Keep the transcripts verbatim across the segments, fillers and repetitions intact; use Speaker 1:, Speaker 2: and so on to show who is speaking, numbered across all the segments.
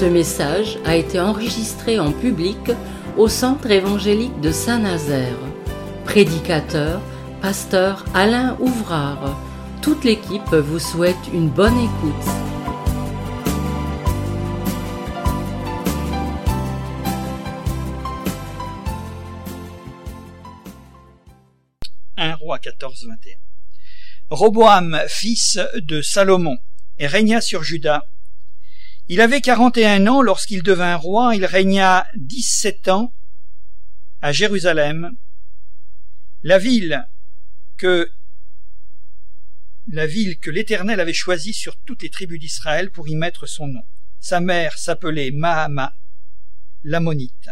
Speaker 1: Ce message a été enregistré en public au Centre évangélique de Saint-Nazaire. Prédicateur, pasteur Alain Ouvrard. Toute l'équipe vous souhaite une bonne écoute.
Speaker 2: un Roi quatorze, vingt et un. Roboam, fils de Salomon, régna sur Juda. Il avait quarante et un ans lorsqu'il devint roi, il régna dix-sept ans à Jérusalem, la ville que la ville que l'Éternel avait choisie sur toutes les tribus d'Israël pour y mettre son nom. Sa mère s'appelait Mahama, l'Ammonite.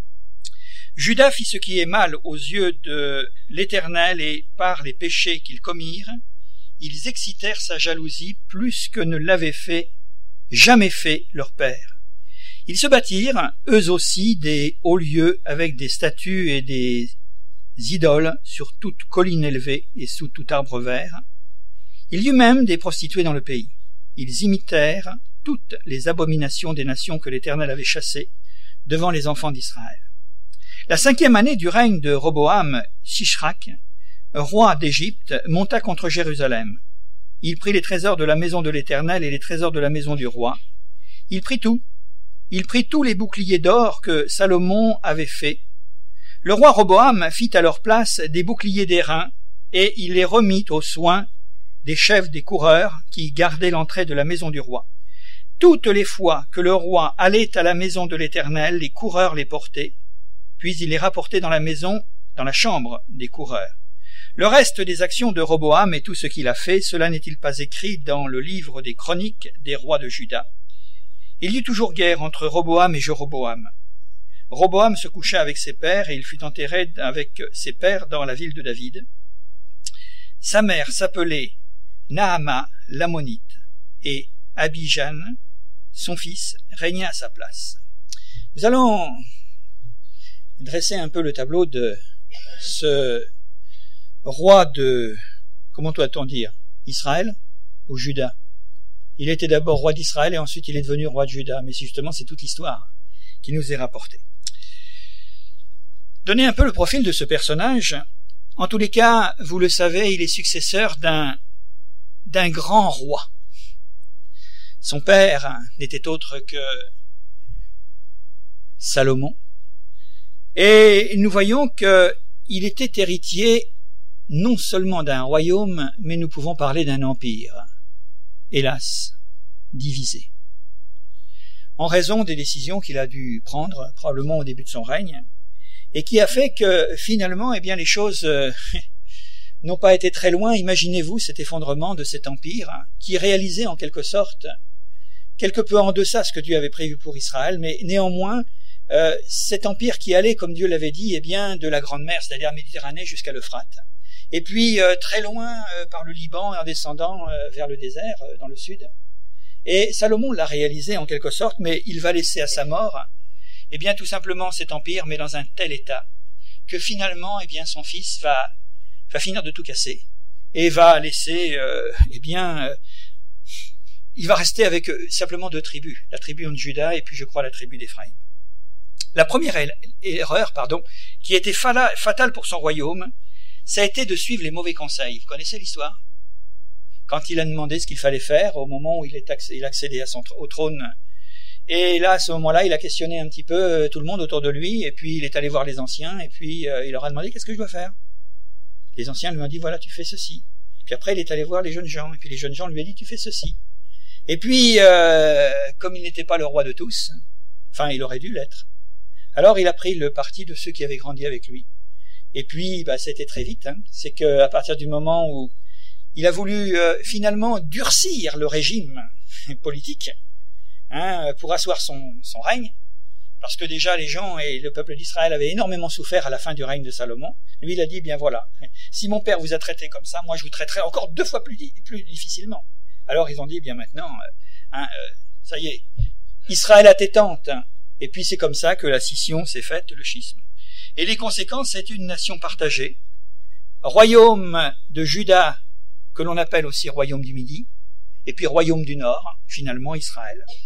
Speaker 2: Juda fit ce qui est mal aux yeux de l'Éternel, et par les péchés qu'ils commirent, ils excitèrent sa jalousie plus que ne l'avaient fait, jamais fait leur père. Ils se bâtirent, eux aussi, des hauts lieux avec des statues et des idoles sur toute colline élevée et sous tout arbre vert. Il y eut même des prostituées dans le pays. Ils imitèrent toutes les abominations des nations que l'Éternel avait chassées devant les enfants d'Israël. La cinquième année du règne de Roboam, Shishrak, roi d'Égypte, monta contre Jérusalem. Il prit les trésors de la maison de l'Éternel et les trésors de la maison du roi. Il prit tout. Il prit tous les boucliers d'or que Salomon avait faits. Le roi Roboam fit à leur place des boucliers d'airain, et il les remit aux soins des chefs des coureurs qui gardaient l'entrée de la maison du roi. Toutes les fois que le roi allait à la maison de l'Éternel, les coureurs les portaient, puis il les rapportait dans la maison, dans la chambre des coureurs. Le reste des actions de Roboam et tout ce qu'il a fait, cela n'est-il pas écrit dans le livre des chroniques des rois de Juda? Il y eut toujours guerre entre Roboam et Jéroboam. Roboam se coucha avec ses pères et il fut enterré avec ses pères dans la ville de David. Sa mère s'appelait Nahama l'Ammonite, et Abijan, son fils, régna à sa place. Nous allons dresser un peu le tableau de ce roi de, comment doit-on dire, Israël ou Juda. Il était d'abord roi d'Israël et ensuite il est devenu roi de Juda, mais justement c'est toute l'histoire qui nous est rapportée. Donnez un peu le profil de ce personnage. En tous les cas, vous le savez, il est successeur d'un d'un grand roi. Son père n'était autre que Salomon. Et nous voyons qu'il était héritier non seulement d'un royaume, mais nous pouvons parler d'un empire, hélas, divisé. En raison des décisions qu'il a dû prendre, probablement au début de son règne, et qui a fait que finalement, eh bien, les choses euh, n'ont pas été très loin. Imaginez-vous cet effondrement de cet empire, qui réalisait en quelque sorte quelque peu en deçà ce que Dieu avait prévu pour Israël, mais néanmoins, Euh, cet empire qui allait, comme Dieu l'avait dit, eh bien, de la Grande Mer, c'est-à-dire Méditerranée jusqu'à l'Euphrate, et puis euh, très loin euh, par le Liban, en descendant euh, vers le désert, euh, dans le sud. Et Salomon l'a réalisé en quelque sorte, mais il va laisser à sa mort, eh bien, tout simplement cet empire, mais dans un tel état, que finalement, eh bien, son fils va, va finir de tout casser, et va laisser, euh, eh bien, euh, il va rester avec euh, simplement deux tribus, la tribu de Juda et puis, je crois, la tribu d'Éphraïm. La première erreur, pardon, qui a été fatale pour son royaume, ça a été de suivre les mauvais conseils. Vous connaissez l'histoire? Quand il a demandé ce qu'il fallait faire au moment où il est accédé, il accédait à son, au trône. Et là, à ce moment-là, il a questionné un petit peu tout le monde autour de lui, et puis il est allé voir les anciens, et puis euh, il leur a demandé « Qu'est-ce que je dois faire ?» Les anciens lui ont dit « Voilà, tu fais ceci. » Puis après, il est allé voir les jeunes gens, et puis les jeunes gens lui ont dit « Tu fais ceci. » Et puis, euh, comme il n'était pas le roi de tous, enfin, il aurait dû l'être, alors il a pris le parti de ceux qui avaient grandi avec lui. Et puis, bah, c'était très vite. Hein. C'est qu'à partir du moment où il a voulu euh, finalement durcir le régime politique hein, pour asseoir son, son règne, parce que déjà les gens et le peuple d'Israël avaient énormément souffert à la fin du règne de Salomon, lui il a dit, bien voilà, si mon père vous a traité comme ça, moi je vous traiterai encore deux fois plus, plus difficilement. Alors ils ont dit, bien maintenant, hein, euh, ça y est, Israël a tes tentes, hein. Et puis c'est comme ça que la scission s'est faite, le schisme. Et les conséquences, c'est une nation partagée, royaume de Juda, que l'on appelle aussi royaume du Midi, et puis royaume du Nord, finalement Israël.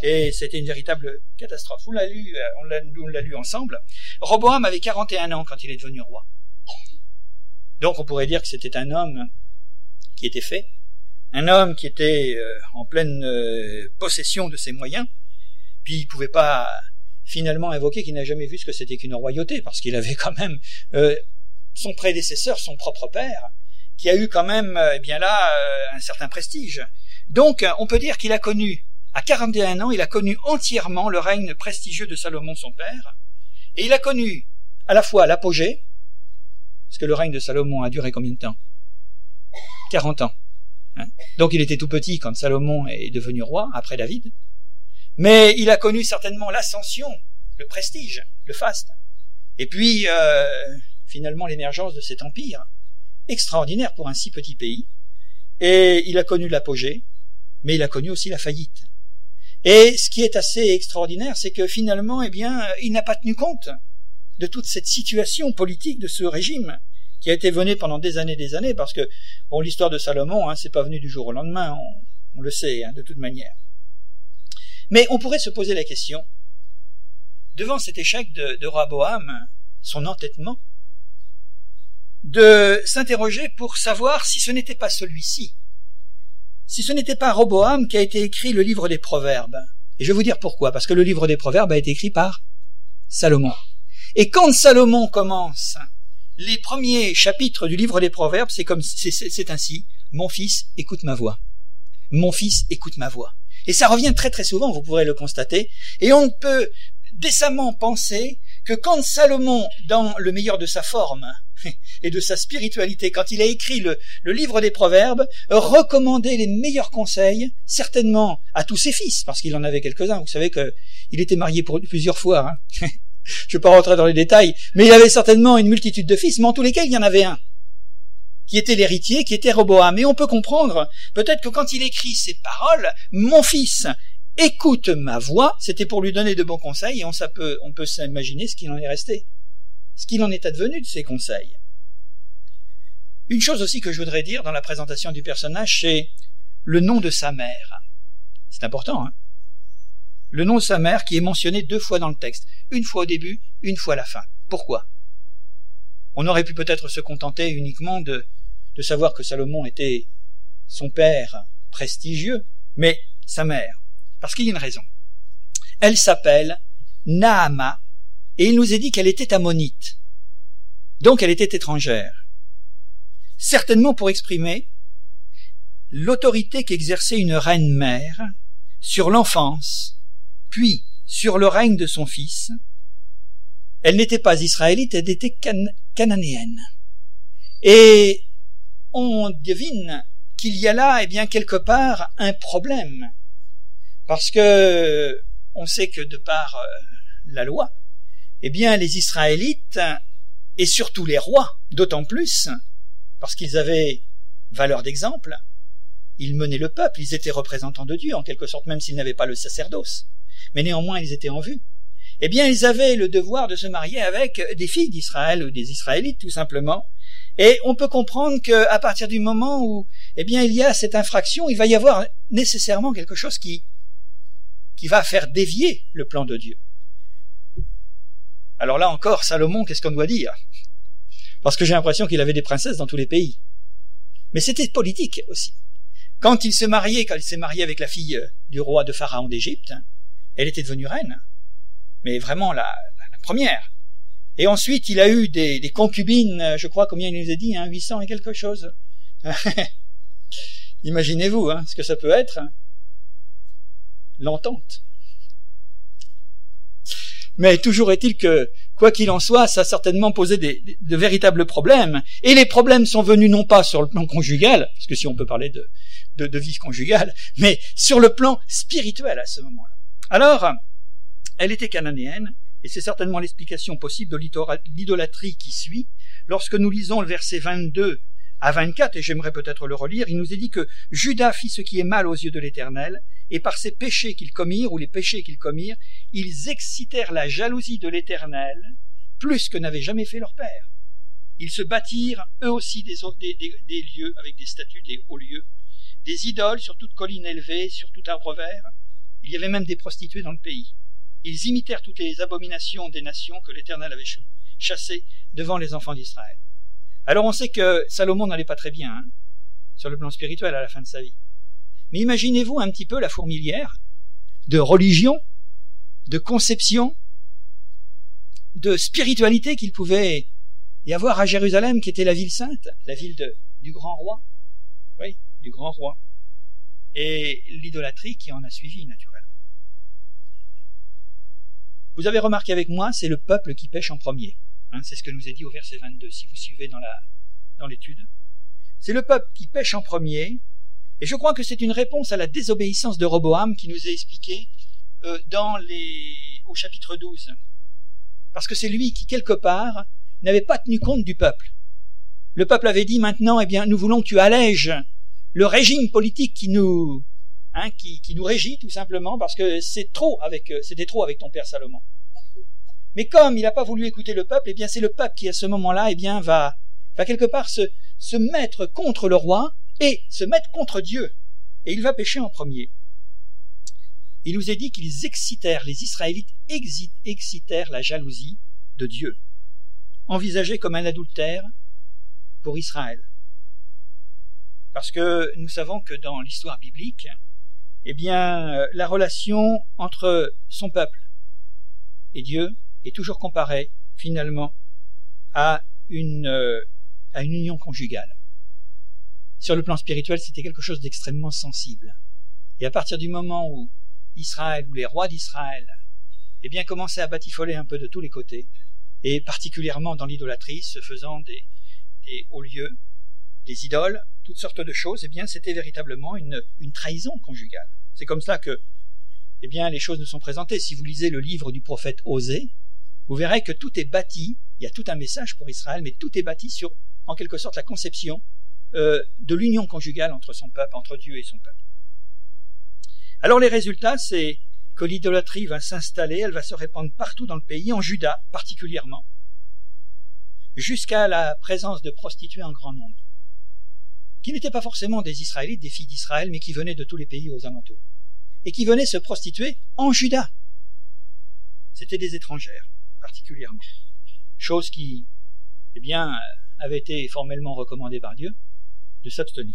Speaker 2: Et c'était une véritable catastrophe. On l'a lu, on l'a, on l'a lu ensemble. Roboam avait quarante et un ans quand il est devenu roi. Donc on pourrait dire que c'était un homme qui était fait, un homme qui était euh, en pleine euh, possession de ses moyens, puis il pouvait pas finalement invoquer qu'il n'a jamais vu ce que c'était qu'une royauté, parce qu'il avait quand même euh, son prédécesseur, son propre père, qui a eu quand même, eh bien là, euh, un certain prestige. Donc on peut dire qu'il a connu, à quarante et un ans, il a connu entièrement le règne prestigieux de Salomon son père, et il a connu à la fois l'apogée, parce que le règne de Salomon a duré combien de temps? quarante ans. Hein, donc il était tout petit quand Salomon est devenu roi, après David. Mais il a connu certainement l'ascension, le prestige, le faste. Et puis, euh, finalement, l'émergence de cet empire, extraordinaire pour un si petit pays. Et il a connu l'apogée, mais il a connu aussi la faillite. Et ce qui est assez extraordinaire, c'est que finalement, eh bien, il n'a pas tenu compte de toute cette situation politique de ce régime qui a été mené pendant des années et des années, parce que bon, l'histoire de Salomon, hein, c'est pas venu du jour au lendemain, on, on le sait, hein, de toute manière. Mais on pourrait se poser la question, devant cet échec de, de Roboam, son entêtement, de s'interroger pour savoir si ce n'était pas celui-ci, si ce n'était pas Roboam qui a été écrit le livre des Proverbes. Et je vais vous dire pourquoi, parce que le livre des Proverbes a été écrit par Salomon. Et quand Salomon commence les premiers chapitres du livre des Proverbes, c'est comme c'est, c'est, c'est ainsi: mon fils, écoute ma voix. Mon fils, écoute ma voix. Et ça revient très très souvent, vous pourrez le constater. Et on peut décemment penser que quand Salomon, dans le meilleur de sa forme et de sa spiritualité, quand il a écrit le, le livre des Proverbes, recommandait les meilleurs conseils, certainement à tous ses fils, parce qu'il en avait quelques-uns. Vous savez qu'il était marié pour plusieurs fois. Hein. Je ne vais pas rentrer dans les détails, mais il avait certainement une multitude de fils, mais en tous les cas, il y en avait un qui était l'héritier, qui était Roboam. Et on peut comprendre, peut-être que quand il écrit ces paroles, mon fils, écoute ma voix, c'était pour lui donner de bons conseils, et on, ça peut, on peut s'imaginer ce qu'il en est resté, ce qu'il en est advenu de ces conseils. Une chose aussi que je voudrais dire dans la présentation du personnage, c'est le nom de sa mère. C'est important, hein? Le nom de sa mère qui est mentionné deux fois dans le texte, une fois au début, une fois à la fin. Pourquoi? On aurait pu peut-être se contenter uniquement de, de savoir que Salomon était son père prestigieux, mais sa mère, parce qu'il y a une raison. Elle s'appelle Naama, et il nous est dit qu'elle était ammonite. Donc elle était étrangère. Certainement pour exprimer l'autorité qu'exerçait une reine-mère sur l'enfance, puis sur le règne de son fils. Elle n'était pas israélite, elle était can- cananéenne. Et on devine qu'il y a là, eh bien, quelque part, un problème. Parce que on sait que de par euh, la loi, eh bien, les Israélites, et surtout les rois, d'autant plus, parce qu'ils avaient valeur d'exemple, ils menaient le peuple, ils étaient représentants de Dieu, en quelque sorte, même s'ils n'avaient pas le sacerdoce. Mais néanmoins, ils étaient en vue. Eh bien, ils avaient le devoir de se marier avec des filles d'Israël, ou des Israélites, tout simplement. Et on peut comprendre qu'à partir du moment où, eh bien, il y a cette infraction, il va y avoir nécessairement quelque chose qui, qui va faire dévier le plan de Dieu. Alors là encore, Salomon, qu'est-ce qu'on doit dire? Parce que j'ai l'impression qu'il avait des princesses dans tous les pays. Mais c'était politique aussi. Quand il se mariait, quand il s'est marié avec la fille du roi de Pharaon d'Égypte, elle était devenue reine. Mais vraiment la, la, la première. Et ensuite, il a eu des, des concubines, je crois, combien il nous a dit, hein, huit cents et quelque chose. Imaginez-vous hein, ce que ça peut être. L'entente. Mais toujours est-il que, quoi qu'il en soit, ça a certainement posé des, des, de véritables problèmes. Et les problèmes sont venus non pas sur le plan conjugal, parce que si on peut parler de, de, de vie conjugale, mais sur le plan spirituel à ce moment-là. Alors, elle était cananéenne, et c'est certainement l'explication possible de l'idolâtrie qui suit. Lorsque nous lisons le verset vingt-deux à vingt-quatre, et j'aimerais peut-être le relire, il nous est dit que Judas fit ce qui est mal aux yeux de l'Éternel, et par ces péchés qu'ils commirent, ou les péchés qu'ils commirent, ils excitèrent la jalousie de l'Éternel, plus que n'avait jamais fait leur père. Ils se bâtirent eux aussi des, des, des, des lieux avec des statues, des hauts lieux, des idoles sur toute colline élevée, sur tout arbre vert, Il y avait même des prostituées dans le pays. Ils imitèrent toutes les abominations des nations que l'Éternel avait chassées devant les enfants d'Israël. Alors on sait que Salomon n'allait pas très bien, hein, sur le plan spirituel à la fin de sa vie. Mais imaginez-vous un petit peu la fourmilière de religion, de conception, de spiritualité qu'il pouvait y avoir à Jérusalem, qui était la ville sainte, la ville de, du grand roi. Oui, du grand roi. Et l'idolâtrie qui en a suivi, naturellement. Vous avez remarqué avec moi, c'est le peuple qui pêche en premier. Hein, c'est ce que nous est dit au verset vingt-deux, si vous suivez dans la, dans l'étude. C'est le peuple qui pêche en premier, et je crois que c'est une réponse à la désobéissance de Roboam qui nous est expliquée euh, dans les, au chapitre douze. Parce que c'est lui qui, quelque part, n'avait pas tenu compte du peuple. Le peuple avait dit maintenant, eh bien, nous voulons que tu allèges le régime politique qui nous, hein, qui, qui nous régit, tout simplement, parce que c'est trop avec, c'était trop avec ton père Salomon. Mais comme il n'a pas voulu écouter le peuple, eh bien, c'est le peuple qui, à ce moment-là, eh bien, va, va quelque part se, se mettre contre le roi et se mettre contre Dieu. Et il va pécher en premier. Il nous est dit qu'ils excitèrent, les Israélites excitèrent la jalousie de Dieu, envisagée comme un adultère pour Israël. Parce que nous savons que dans l'histoire biblique, eh bien, la relation entre son peuple et Dieu est toujours comparée, finalement, à une, euh, à une union conjugale. Sur le plan spirituel, c'était quelque chose d'extrêmement sensible. Et à partir du moment où Israël, ou les rois d'Israël, eh bien, commençaient à batifoler un peu de tous les côtés, et particulièrement dans l'idolâtrie, se faisant des, des hauts lieux, des idoles, toutes sortes de choses, eh bien, c'était véritablement une, une trahison conjugale. C'est comme ça que, eh bien, les choses nous sont présentées. Si vous lisez le livre du prophète Osée, vous verrez que tout est bâti, il y a tout un message pour Israël, mais tout est bâti sur, en quelque sorte, la conception euh, de l'union conjugale entre son peuple, entre Dieu et son peuple. Alors les résultats, c'est que l'idolâtrie va s'installer, elle va se répandre partout dans le pays, en Juda particulièrement, jusqu'à la présence de prostituées en grand nombre, qui n'étaient pas forcément des Israélites, des filles d'Israël, mais qui venaient de tous les pays aux alentours, et qui venaient se prostituer en Juda. C'était des étrangères, particulièrement. Chose qui, eh bien, avait été formellement recommandée par Dieu de s'abstenir.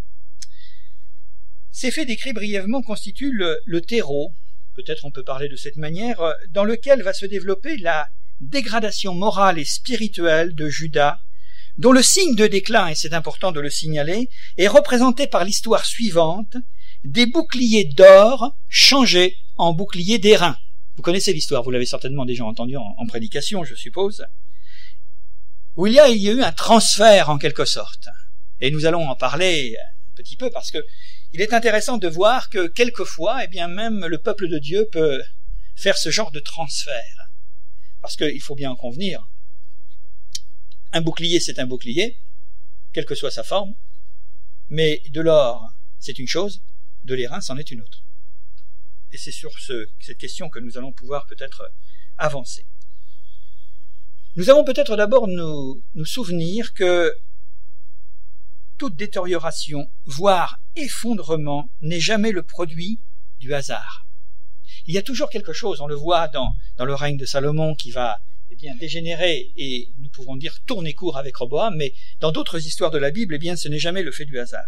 Speaker 2: Ces faits décrits brièvement constituent le, le terreau, peut-être on peut parler de cette manière, dans lequel va se développer la dégradation morale et spirituelle de Juda, dont le signe de déclin, et c'est important de le signaler, est représenté par l'histoire suivante, des boucliers d'or changés en boucliers d'airain. Vous connaissez l'histoire, vous l'avez certainement déjà entendu en, en prédication, je suppose, où il y a, il y a eu un transfert en quelque sorte. Et nous allons en parler un petit peu parce que il est intéressant de voir que quelquefois, eh bien, même le peuple de Dieu peut faire ce genre de transfert. Parce qu'il faut bien en convenir. Un bouclier, c'est un bouclier, quelle que soit sa forme, mais de l'or, c'est une chose, de l'airain, c'en est une autre. Et c'est sur ce, cette question que nous allons pouvoir peut-être avancer. Nous allons peut-être d'abord nous, nous souvenir que toute détérioration, voire effondrement, n'est jamais le produit du hasard. Il y a toujours quelque chose, on le voit dans, dans le règne de Salomon qui va eh bien, dégénérer et nous pouvons dire tourner court avec Roboam, mais dans d'autres histoires de la Bible, eh bien, ce n'est jamais le fait du hasard.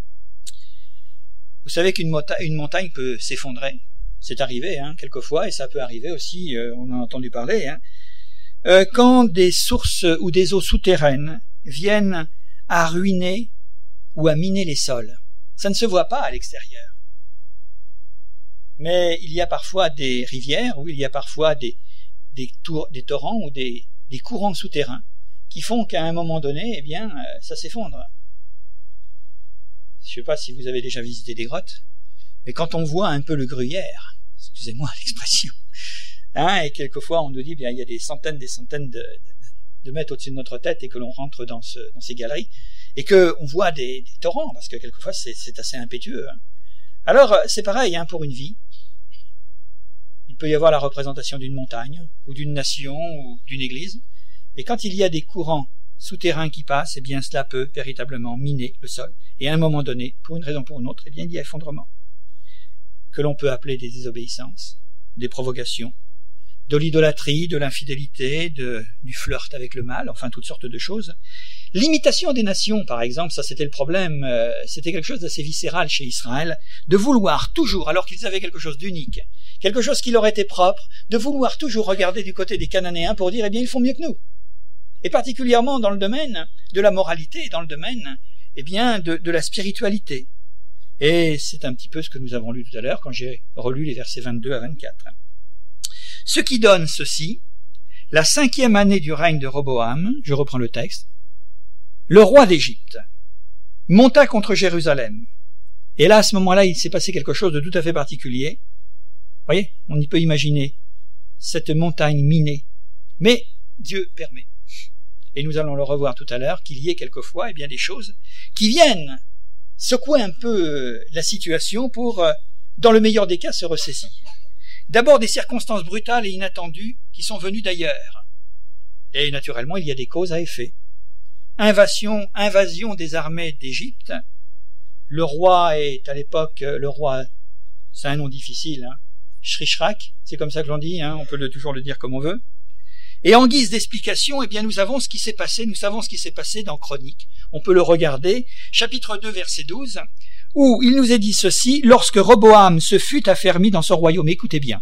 Speaker 2: Vous savez qu'une monta- une montagne peut s'effondrer. C'est arrivé, hein, quelquefois, et ça peut arriver aussi, euh, on en a entendu parler, hein, euh, quand des sources ou des eaux souterraines viennent à ruiner ou à miner les sols. Ça ne se voit pas à l'extérieur. Mais il y a parfois des rivières, ou il y a parfois des, des, tours, des torrents ou des, des courants souterrains qui font qu'à un moment donné, eh bien, ça s'effondre. Je ne sais pas si vous avez déjà visité des grottes, mais quand on voit un peu le gruyère, excusez-moi l'expression, hein, et quelquefois on nous dit, bien, il y a des centaines, des centaines de, de, de mètres au-dessus de notre tête et que l'on rentre dans, ce, dans ces galeries, et qu'on voit des, des torrents, parce que quelquefois c'est, c'est assez impétueux. Hein. Alors, c'est pareil, hein, pour une vie. Il peut y avoir la représentation d'une montagne, ou d'une nation, ou d'une église, et quand il y a des courants souterrains qui passent, eh bien cela peut véritablement miner le sol, et à un moment donné, pour une raison ou pour une autre, eh bien il y a effondrement. que l'on peut appeler des désobéissances, des provocations, de l'idolâtrie, de l'infidélité, de, du flirt avec le mal, enfin toutes sortes de choses. L'imitation des nations, par exemple, ça c'était le problème, euh, c'était quelque chose d'assez viscéral chez Israël, de vouloir toujours, alors qu'ils avaient quelque chose d'unique, quelque chose qui leur était propre, de vouloir toujours regarder du côté des Cananéens pour dire, eh bien, ils font mieux que nous. Et particulièrement dans le domaine de la moralité, dans le domaine, eh bien, de, de la spiritualité. Et c'est un petit peu ce que nous avons lu tout à l'heure quand j'ai relu les versets vingt-deux à vingt-quatre. Ce qui donne ceci, la cinquième année du règne de Roboam, je reprends le texte, le roi d'Égypte monta contre Jérusalem. Et là, à ce moment-là, il s'est passé quelque chose de tout à fait particulier. Vous voyez, on y peut imaginer cette montagne minée. Mais Dieu permet. Et nous allons le revoir tout à l'heure, qu'il y ait quelquefois eh bien, des choses qui viennent secouer un peu la situation pour, dans le meilleur des cas, se ressaisir. D'abord des circonstances brutales et inattendues qui sont venues d'ailleurs. Et naturellement, il y a des causes à effet. Invasion, invasion des armées d'Égypte. Le roi est à l'époque, le roi, c'est un nom difficile, hein, Shishrak, c'est comme ça que l'on dit, hein, on peut le, toujours le dire comme on veut. Et en guise d'explication, eh bien, nous avons ce qui s'est passé, nous savons ce qui s'est passé dans Chroniques. On peut le regarder, chapitre deux, verset douze, où il nous est dit ceci, lorsque Roboam se fut affermi dans son royaume, écoutez bien,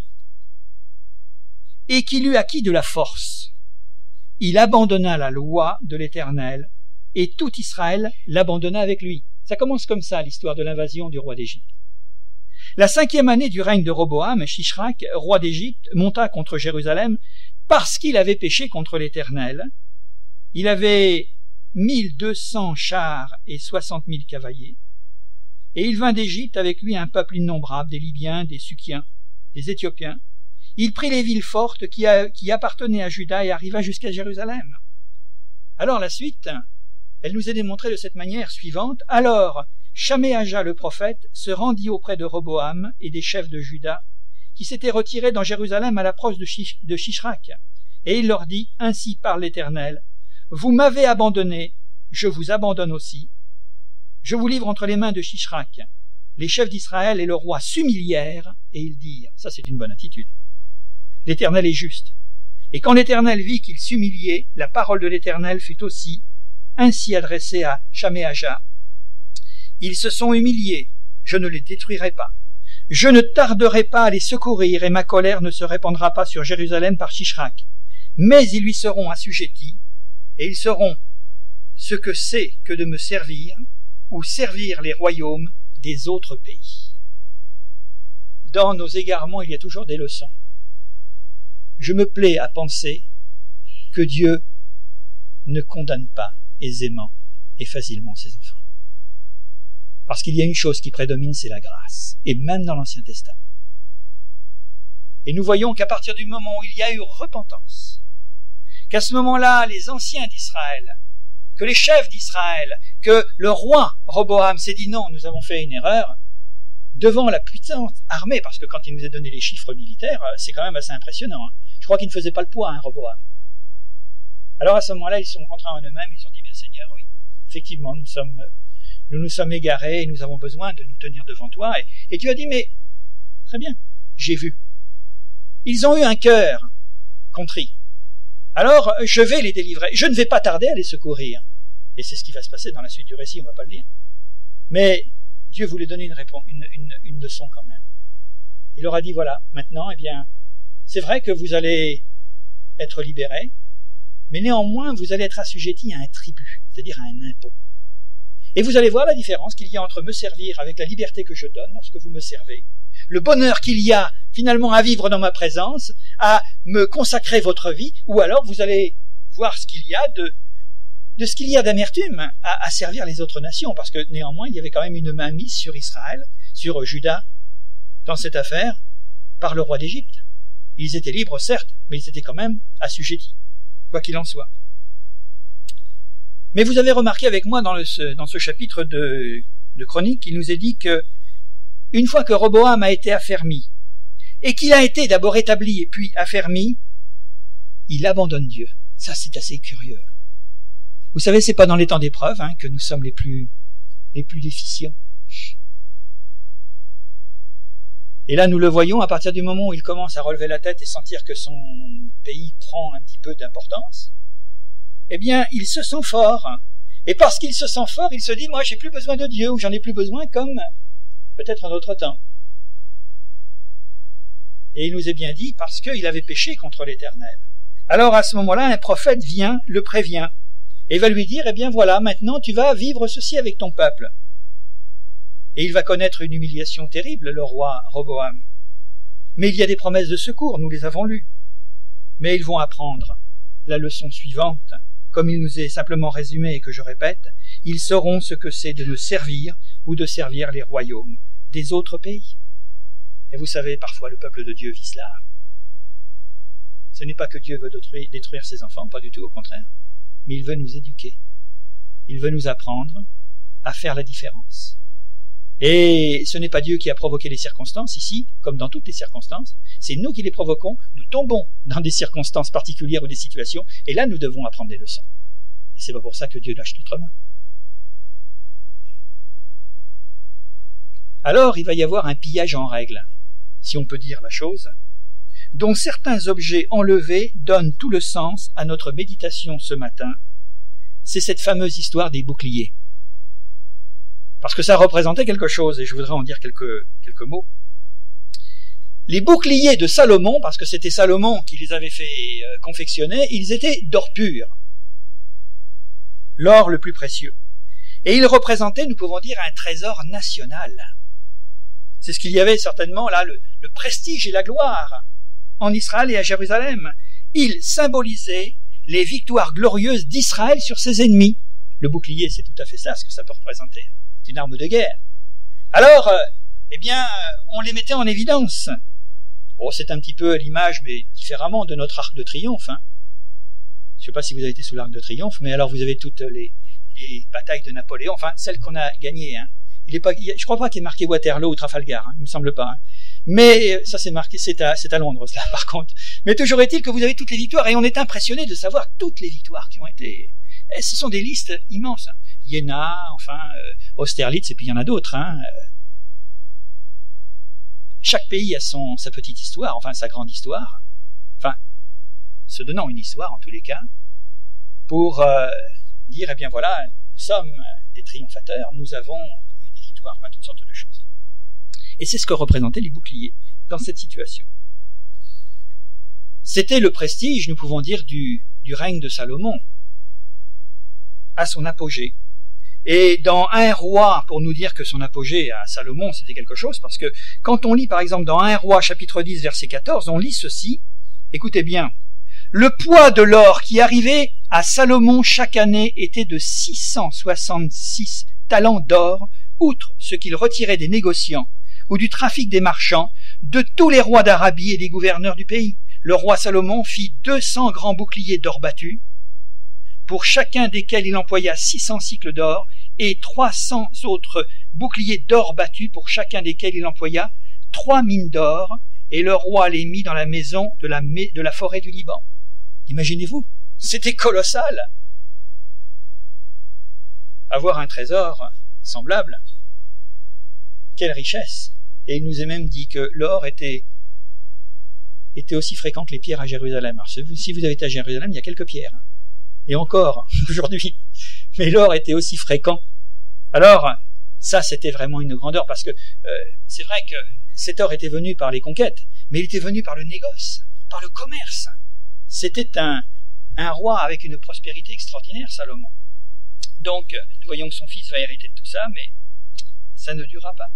Speaker 2: et qu'il eut acquis de la force, il abandonna la loi de l'Éternel, et tout Israël l'abandonna avec lui. Ça commence comme ça, l'histoire de l'invasion du roi d'Égypte. La cinquième année du règne de Roboam, Shishrak, roi d'Égypte, monta contre Jérusalem, parce qu'il avait péché contre l'Éternel. Il avait mille deux cents chars et soixante mille cavaliers. Et il vint d'Égypte avec lui un peuple innombrable, des Libyens, des Sukiens, des Éthiopiens. Il prit les villes fortes qui, a, qui appartenaient à Juda et arriva jusqu'à Jérusalem. Alors la suite, elle nous est démontrée de cette manière suivante. Alors, Shaméaja le prophète se rendit auprès de Roboam et des chefs de Juda, qui s'étaient retirés dans Jérusalem à l'approche de, Shish, de Shishrak. Et il leur dit, ainsi parle l'Éternel, vous m'avez abandonné, je vous abandonne aussi. Je vous livre entre les mains de Shishrak. Les chefs d'Israël et le roi s'humilièrent et ils dirent, ça c'est une bonne attitude, l'Éternel est juste. Et quand l'Éternel vit qu'il s'humiliait, la parole de l'Éternel fut aussi ainsi adressée à Shaméaja. Ils se sont humiliés, je ne les détruirai pas. Je ne tarderai pas à les secourir et ma colère ne se répandra pas sur Jérusalem par Shishrak. Mais ils lui seront assujettis et ils seront ce que c'est que de me servir ou servir les royaumes des autres pays. Dans nos égarements, il y a toujours des leçons. Je me plais à penser que Dieu ne condamne pas aisément et facilement ses enfants. Parce qu'il y a une chose qui prédomine, c'est la grâce, et même dans l'Ancien Testament. Et nous voyons qu'à partir du moment où il y a eu repentance, qu'à ce moment-là, les anciens d'Israël, que les chefs d'Israël, que le roi Roboam s'est dit non, nous avons fait une erreur, devant la puissante armée, parce que quand il nous a donné les chiffres militaires, c'est quand même assez impressionnant. Hein. Je crois qu'il ne faisait pas le poids, hein, Roboam. Alors à ce moment-là, ils sont rentrés en eux-mêmes, ils ont dit, bien Seigneur, oui, effectivement, nous sommes, nous nous sommes égarés et nous avons besoin de nous tenir devant toi. Et, et Dieu a dit, mais, très bien, j'ai vu. Ils ont eu un cœur contrit. Alors, je vais les délivrer. Je ne vais pas tarder à les secourir. Et c'est ce qui va se passer dans la suite du récit, on ne va pas le lire. Mais Dieu voulait donner une, réponse, une, une, une leçon quand même. Il leur a dit, voilà, maintenant, eh bien, c'est vrai que vous allez être libérés, mais néanmoins, vous allez être assujettis à un tribut, c'est-à-dire à un impôt. Et vous allez voir la différence qu'il y a entre me servir avec la liberté que je donne lorsque vous me servez, le bonheur qu'il y a finalement à vivre dans ma présence, à me consacrer votre vie, ou alors vous allez voir ce qu'il y a de, de ce qu'il y a d'amertume à, à servir les autres nations, parce que néanmoins il y avait quand même une main mise sur Israël, sur Juda, dans cette affaire, par le roi d'Égypte. Ils étaient libres, certes, mais ils étaient quand même assujettis, quoi qu'il en soit. Mais vous avez remarqué avec moi dans, le, dans ce chapitre de, de Chroniques, il nous est dit que une fois que Roboam a été affermi, et qu'il a été d'abord établi et puis affermi, il abandonne Dieu. Ça, c'est assez curieux. Vous savez, c'est pas dans les temps d'épreuve hein, que nous sommes les plus, les plus déficients. Et là, nous le voyons, à partir du moment où il commence à relever la tête et sentir que son pays prend un petit peu d'importance, eh bien, il se sent fort. Et parce qu'il se sent fort, il se dit, moi, j'ai plus besoin de Dieu, ou j'en ai plus besoin comme peut-être un autre temps. Et il nous est bien dit, parce qu'il avait péché contre l'Éternel. Alors, à ce moment-là, un prophète vient, le prévient, et va lui dire, eh bien voilà, maintenant tu vas vivre ceci avec ton peuple. Et il va connaître une humiliation terrible, le roi Roboam. Mais il y a des promesses de secours, nous les avons lues. Mais ils vont apprendre la leçon suivante, comme il nous est simplement résumé et que je répète, ils sauront ce que c'est de le servir ou de servir les royaumes des autres pays. Et vous savez, parfois le peuple de Dieu vit cela. Ce n'est pas que Dieu veut détruire, détruire ses enfants, pas du tout, au contraire. Mais il veut nous éduquer. Il veut nous apprendre à faire la différence. Et ce n'est pas Dieu qui a provoqué les circonstances ici, comme dans toutes les circonstances. C'est nous qui les provoquons. Nous tombons dans des circonstances particulières ou des situations, et là nous devons apprendre des leçons. Et c'est pas pour ça que Dieu lâche notre main. Alors il va y avoir un pillage en règle, si on peut dire la chose, dont certains objets enlevés donnent tout le sens à notre méditation ce matin. C'est cette fameuse histoire des boucliers. Parce que ça représentait quelque chose, et je voudrais en dire quelques, quelques mots. Les boucliers de Salomon, parce que c'était Salomon qui les avait fait euh, confectionner, ils étaient d'or pur, l'or le plus précieux. Et ils représentaient, nous pouvons dire, un trésor national. C'est ce qu'il y avait certainement là, le, le prestige et la gloire en Israël et à Jérusalem. Ils symbolisaient les victoires glorieuses d'Israël sur ses ennemis. Le bouclier, c'est tout à fait ça, ce que ça peut représenter. C'est une arme de guerre. Alors, euh, eh bien, on les mettait en évidence. Oh, c'est un petit peu l'image, mais différemment, de notre arc de triomphe. Hein. Je ne sais pas si vous avez été sous l'arc de triomphe, mais alors vous avez toutes les, les batailles de Napoléon, enfin, celles qu'on a gagnées. Hein. Il est pas, il, je crois pas qu'il est marqué Waterloo ou Trafalgar, hein, il me semble pas. Hein. Mais ça, c'est marqué, c'est à, c'est à Londres, cela, par contre. Mais toujours est-il que vous avez toutes les victoires, et on est impressionné de savoir toutes les victoires qui ont été... Et ce sont des listes immenses. Hein. Iéna, enfin, euh, Austerlitz, et puis il y en a d'autres. Hein. Chaque pays a son, sa petite histoire, enfin sa grande histoire, enfin, se donnant une histoire en tous les cas, pour euh, dire, eh bien voilà, nous sommes des triomphateurs, nous avons eu des victoires, enfin, toutes sortes de choses. Et c'est ce que représentaient les boucliers dans cette situation. C'était le prestige, nous pouvons dire, du, du règne de Salomon, à son apogée. Et dans un roi, pour nous dire que son apogée à Salomon, c'était quelque chose, parce que quand on lit par exemple dans un roi chapitre dix verset quatorze, on lit ceci, écoutez bien, le poids de l'or qui arrivait à Salomon chaque année était de six cent soixante-six talents d'or, outre ce qu'il retirait des négociants ou du trafic des marchands, de tous les rois d'Arabie et des gouverneurs du pays. Le roi Salomon fit deux cents grands boucliers d'or battu, pour chacun desquels il employa six cents cycles d'or, et trois cents autres boucliers d'or battus, pour chacun desquels il employa trois mines d'or, et le roi les mit dans la maison de la, de la forêt du Liban. Imaginez-vous, c'était colossal. Avoir un trésor semblable, quelle richesse. Et il nous est même dit que l'or était, était aussi fréquent que les pierres à Jérusalem. Alors, si vous avez été à Jérusalem, il y a quelques pierres. Et encore, aujourd'hui. Mais l'or était aussi fréquent. Alors, ça, c'était vraiment une grandeur, parce que euh, c'est vrai que cet or était venu par les conquêtes, mais il était venu par le négoce, par le commerce. C'était un, un roi avec une prospérité extraordinaire, Salomon. Donc, nous voyons que son fils va hériter de tout ça, mais ça ne durera pas.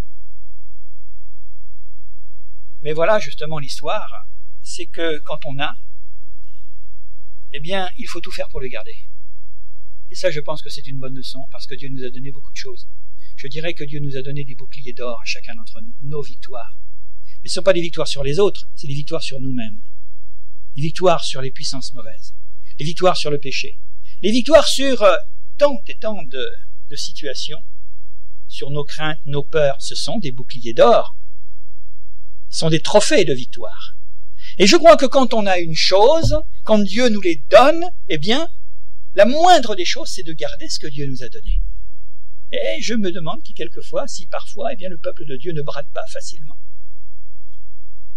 Speaker 2: Mais voilà, justement, l'histoire, c'est que quand on a, eh bien, il faut tout faire pour le garder. Et ça, je pense que c'est une bonne leçon, parce que Dieu nous a donné beaucoup de choses. Je dirais que Dieu nous a donné des boucliers d'or à chacun d'entre nous, nos victoires. Mais ce ne sont pas des victoires sur les autres, c'est des victoires sur nous-mêmes. Des victoires sur les puissances mauvaises. Les victoires sur le péché. Les victoires sur euh, tant et tant de, de situations. Sur nos craintes, nos peurs, ce sont des boucliers d'or. Ce sont des trophées de victoire. Et je crois que quand on a une chose, quand Dieu nous les donne, eh bien, la moindre des choses, c'est de garder ce que Dieu nous a donné. Et je me demande qui, quelquefois, si parfois, eh bien, le peuple de Dieu ne brade pas facilement.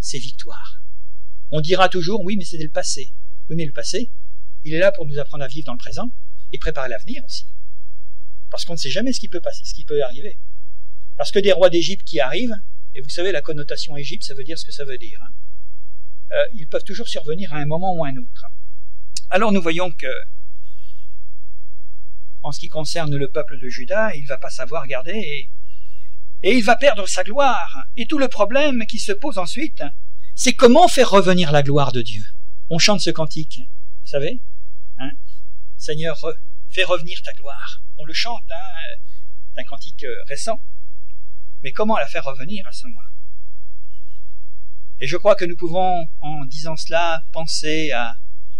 Speaker 2: ses victoires. On dira toujours, oui, mais c'était le passé. Oui, mais le passé, il est là pour nous apprendre à vivre dans le présent et préparer l'avenir aussi. Parce qu'on ne sait jamais ce qui peut passer, ce qui peut arriver. Parce que des rois d'Égypte qui arrivent, et vous savez, la connotation Égypte, ça veut dire ce que ça veut dire. Hein. Euh, ils peuvent toujours survenir à un moment ou à un autre. Alors nous voyons que, en ce qui concerne le peuple de Juda, il ne va pas savoir garder et, et il va perdre sa gloire. Et tout le problème qui se pose ensuite, c'est comment faire revenir la gloire de Dieu. On chante ce cantique, vous savez, hein, Seigneur, fais revenir ta gloire. On le chante, hein, un cantique récent. Mais comment la faire revenir à ce moment-là? Et je crois que nous pouvons, en disant cela, penser à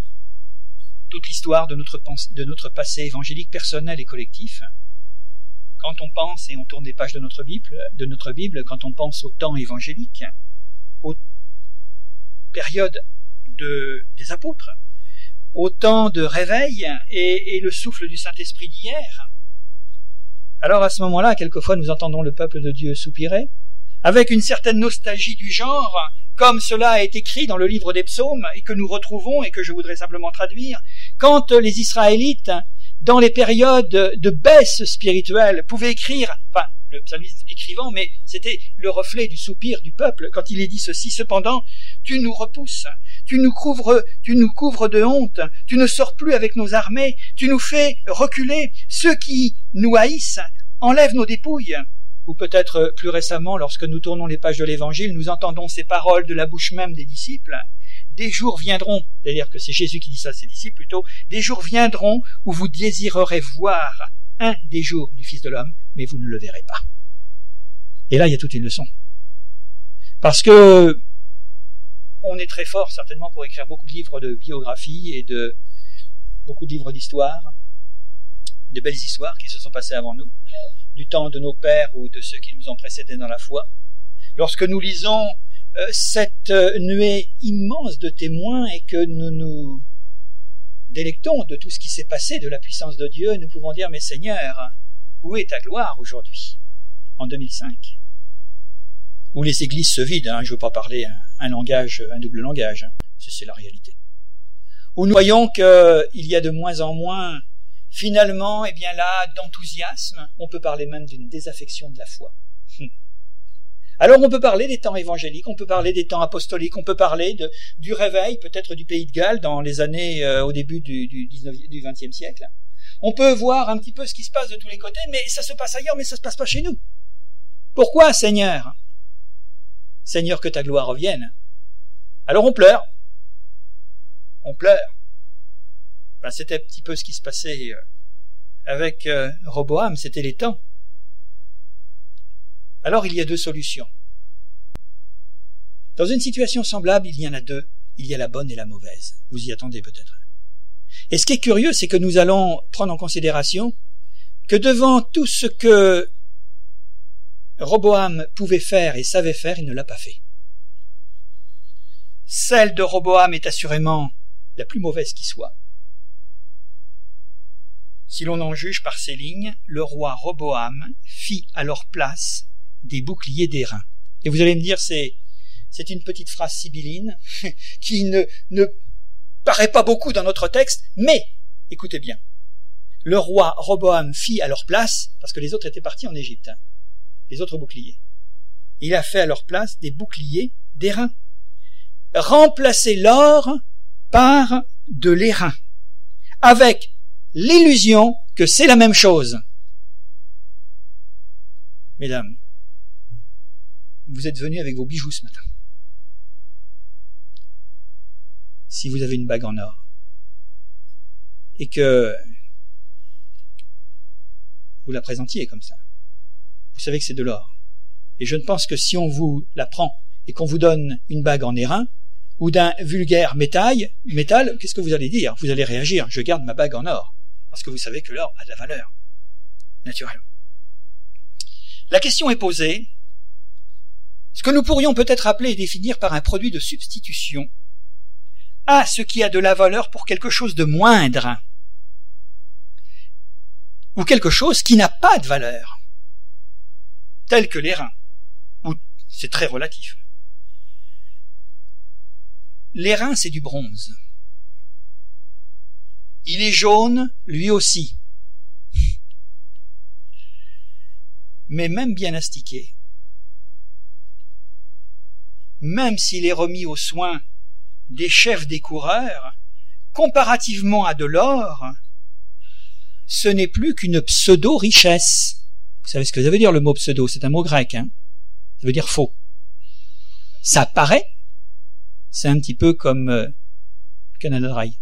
Speaker 2: toute l'histoire de notre, de notre passé évangélique personnel et collectif. Quand on pense, et on tourne les pages de notre Bible, de notre Bible, quand on pense au temps évangélique, aux périodes de, des apôtres, au temps de réveil et, et le souffle du Saint-Esprit d'hier. Alors à ce moment-là, quelquefois nous entendons le peuple de Dieu soupirer, avec une certaine nostalgie du genre, comme cela est écrit dans le livre des psaumes, et que nous retrouvons, et que je voudrais simplement traduire, quand les Israélites, dans les périodes de baisse spirituelle, pouvaient écrire, enfin, le psalmiste écrivant, mais c'était le reflet du soupir du peuple, quand il est dit ceci, cependant, tu nous repousses, tu nous couvres, tu nous couvres de honte, tu ne sors plus avec nos armées, tu nous fais reculer, ceux qui nous haïssent enlèvent nos dépouilles. Ou peut-être plus récemment, lorsque nous tournons les pages de l'Évangile, nous entendons ces paroles de la bouche même des disciples. Des jours viendront, c'est-à-dire que c'est Jésus qui dit ça à ses disciples plutôt, des jours viendront où vous désirerez voir un des jours du Fils de l'homme, mais vous ne le verrez pas. Et là, il y a toute une leçon. Parce que on est très fort, certainement, pour écrire beaucoup de livres de biographie et de beaucoup de livres d'histoire, de belles histoires qui se sont passées avant nous, du temps de nos pères ou de ceux qui nous ont précédés dans la foi. Lorsque nous lisons euh, cette euh, nuée immense de témoins et que nous nous délectons de tout ce qui s'est passé, de la puissance de Dieu, nous pouvons dire, mais Seigneur, où est ta gloire aujourd'hui, en deux mille cinq? Où les églises se vident, hein, je ne veux pas parler un, un langage, un double langage, hein, c'est la réalité. Où nous voyons qu'il y a de moins en moins, finalement, eh bien là, d'enthousiasme, on peut parler même d'une désaffection de la foi. Alors on peut parler des temps évangéliques, on peut parler des temps apostoliques, on peut parler de, du réveil, peut-être du pays de Galles, dans les années euh, au début du, du, du vingtième siècle. On peut voir un petit peu ce qui se passe de tous les côtés, mais ça se passe ailleurs, mais ça se passe pas chez nous. Pourquoi, Seigneur? Seigneur, que ta gloire revienne. Alors on pleure. On pleure. Ben, c'était un petit peu ce qui se passait avec euh, Roboam, c'était les temps. Alors il y a deux solutions. Dans une situation semblable, il y en a deux. Il y a la bonne et la mauvaise. Vous y attendez peut-être. Et ce qui est curieux, c'est que nous allons prendre en considération que devant tout ce que Roboam pouvait faire et savait faire, il ne l'a pas fait. Celle de Roboam est assurément la plus mauvaise qui soit. Si l'on en juge par ces lignes, le roi Roboam fit à leur place des boucliers d'airain. Et vous allez me dire, c'est, c'est une petite phrase sibylline qui ne, ne paraît pas beaucoup dans notre texte, mais, écoutez bien, le roi Roboam fit à leur place, parce que les autres étaient partis en Égypte, hein, les autres boucliers. Il a fait à leur place des boucliers d'airain. Remplacer l'or par de l'airain, avec l'illusion que c'est la même chose. Mesdames, vous êtes venus avec vos bijoux ce matin. Si vous avez une bague en or et que vous la présentiez comme ça, vous savez que c'est de l'or. Et je ne pense que si on vous la prend et qu'on vous donne une bague en airain ou d'un vulgaire métal, métal, qu'est-ce que vous allez dire? Vous allez réagir, je garde ma bague en or. Parce que vous savez que l'or a de la valeur, naturellement. La question est posée, ce que nous pourrions peut-être appeler et définir par un produit de substitution à ce qui a de la valeur pour quelque chose de moindre, ou quelque chose qui n'a pas de valeur, tel que l'airain, où c'est très relatif. L'airain, c'est du bronze. Il est jaune, lui aussi. Mais même bien astiqué, même s'il est remis aux soins des chefs des coureurs, comparativement à de l'or, ce n'est plus qu'une pseudo-richesse. Vous savez ce que ça veut dire le mot pseudo? C'est un mot grec, hein? Ça veut dire faux. Ça paraît, c'est un petit peu comme euh, Canada Dry.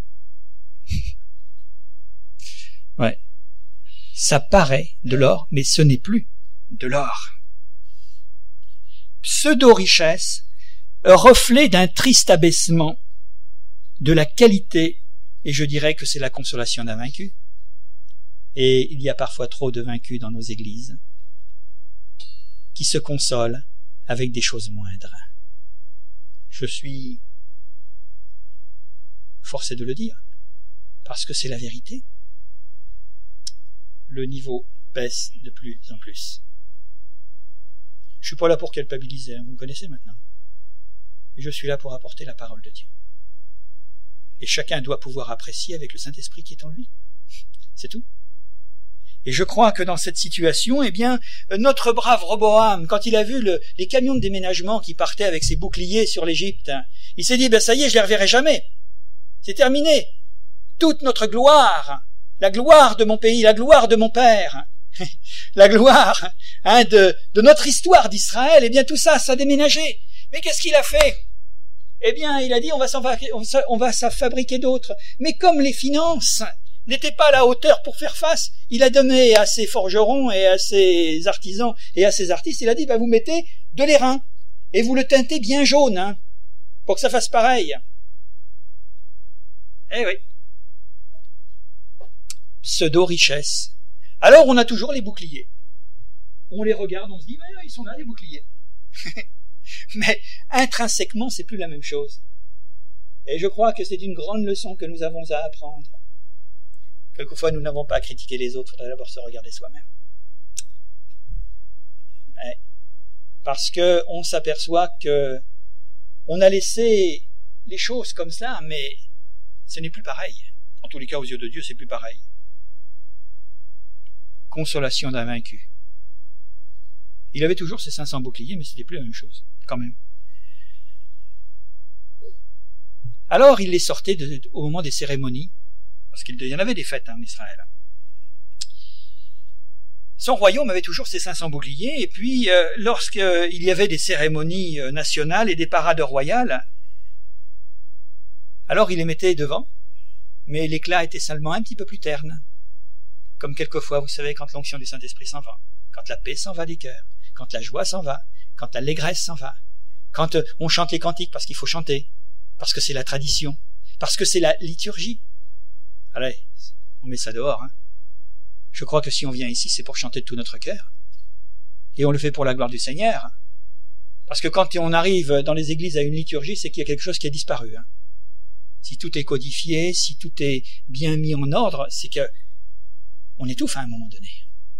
Speaker 2: Ouais. Ça paraît de l'or, mais ce n'est plus de l'or. Pseudo-richesse, reflet d'un triste abaissement de la qualité, et je dirais que c'est la consolation d'un vaincu. Et il y a parfois trop de vaincus dans nos églises qui se consolent avec des choses moindres. Je suis forcé de le dire, parce que c'est la vérité. Le niveau baisse de plus en plus. Je suis pas là pour culpabiliser, hein, vous me connaissez maintenant. Mais je suis là pour apporter la parole de Dieu. Et chacun doit pouvoir apprécier avec le Saint-Esprit qui est en lui. C'est tout. Et je crois que dans cette situation, eh bien, notre brave Roboam, quand il a vu le, les camions de déménagement qui partaient avec ses boucliers sur l'Égypte, hein, il s'est dit, ben ça y est, je les reverrai jamais. C'est terminé. Toute notre gloire, la gloire de mon pays, la gloire de mon père, la gloire hein, de, de notre histoire d'Israël, eh bien tout ça, ça a déménagé. Mais qu'est-ce qu'il a fait? Eh bien, il a dit, on va s'en, on va s'en fabriquer d'autres. Mais comme les finances n'étaient pas à la hauteur pour faire face, il a donné à ses forgerons et à ses artisans et à ses artistes, il a dit, bah, vous mettez de l'airain et vous le teintez bien jaune, hein, pour que ça fasse pareil. Eh oui. Pseudo-richesse. Alors on a toujours les boucliers. On les regarde, on se dit, mais ils sont là les boucliers. Mais intrinsèquement, c'est plus la même chose. Et je crois que c'est une grande leçon que nous avons à apprendre. Quelquefois, nous n'avons pas à critiquer les autres, il faudrait d'abord se regarder soi-même. Ouais. Parce que on s'aperçoit que on a laissé les choses comme ça, mais ce n'est plus pareil. En tous les cas, aux yeux de Dieu, c'est plus pareil. Consolation d'un vaincu. Il avait toujours ses cinq cents boucliers, mais ce n'était plus la même chose, quand même. Alors, il les sortait de, au moment des cérémonies, parce qu'il y en avait des fêtes hein, en Israël. Son royaume avait toujours ses cinq cents boucliers, et puis, euh, lorsqu'il y avait des cérémonies euh, nationales et des parades royales, alors il les mettait devant, mais l'éclat était seulement un petit peu plus terne. Comme quelquefois, vous savez, quand l'onction du Saint-Esprit s'en va, quand la paix s'en va des cœurs, quand la joie s'en va, quand l'allégresse s'en va, quand euh, on chante les cantiques parce qu'il faut chanter, parce que c'est la tradition, parce que c'est la liturgie. Allez, on met ça dehors. Hein. Je crois que si on vient ici, c'est pour chanter de tout notre cœur. Et on le fait pour la gloire du Seigneur. Parce que quand on arrive dans les églises à une liturgie, c'est qu'il y a quelque chose qui a disparu. Hein. Si tout est codifié, si tout est bien mis en ordre, c'est que on étouffe à un moment donné.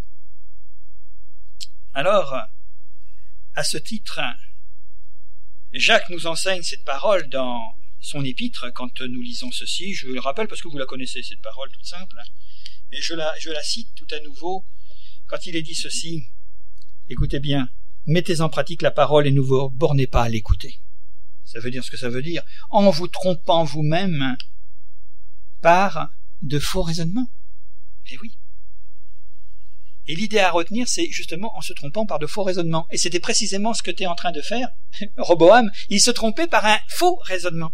Speaker 2: Alors, à ce titre, Jacques nous enseigne cette parole dans son épître quand nous lisons ceci. Je le rappelle parce que vous la connaissez, cette parole toute simple. Et je la, je la cite tout à nouveau quand il est dit ceci. Écoutez bien, mettez en pratique la parole et ne vous bornez pas à l'écouter. Ça veut dire ce que ça veut dire. En vous trompant vous-même par de faux raisonnements. Eh oui. Et l'idée à retenir, c'est justement en se trompant par de faux raisonnements. Et c'était précisément ce que tu es en train de faire, Roboam. Il se trompait par un faux raisonnement.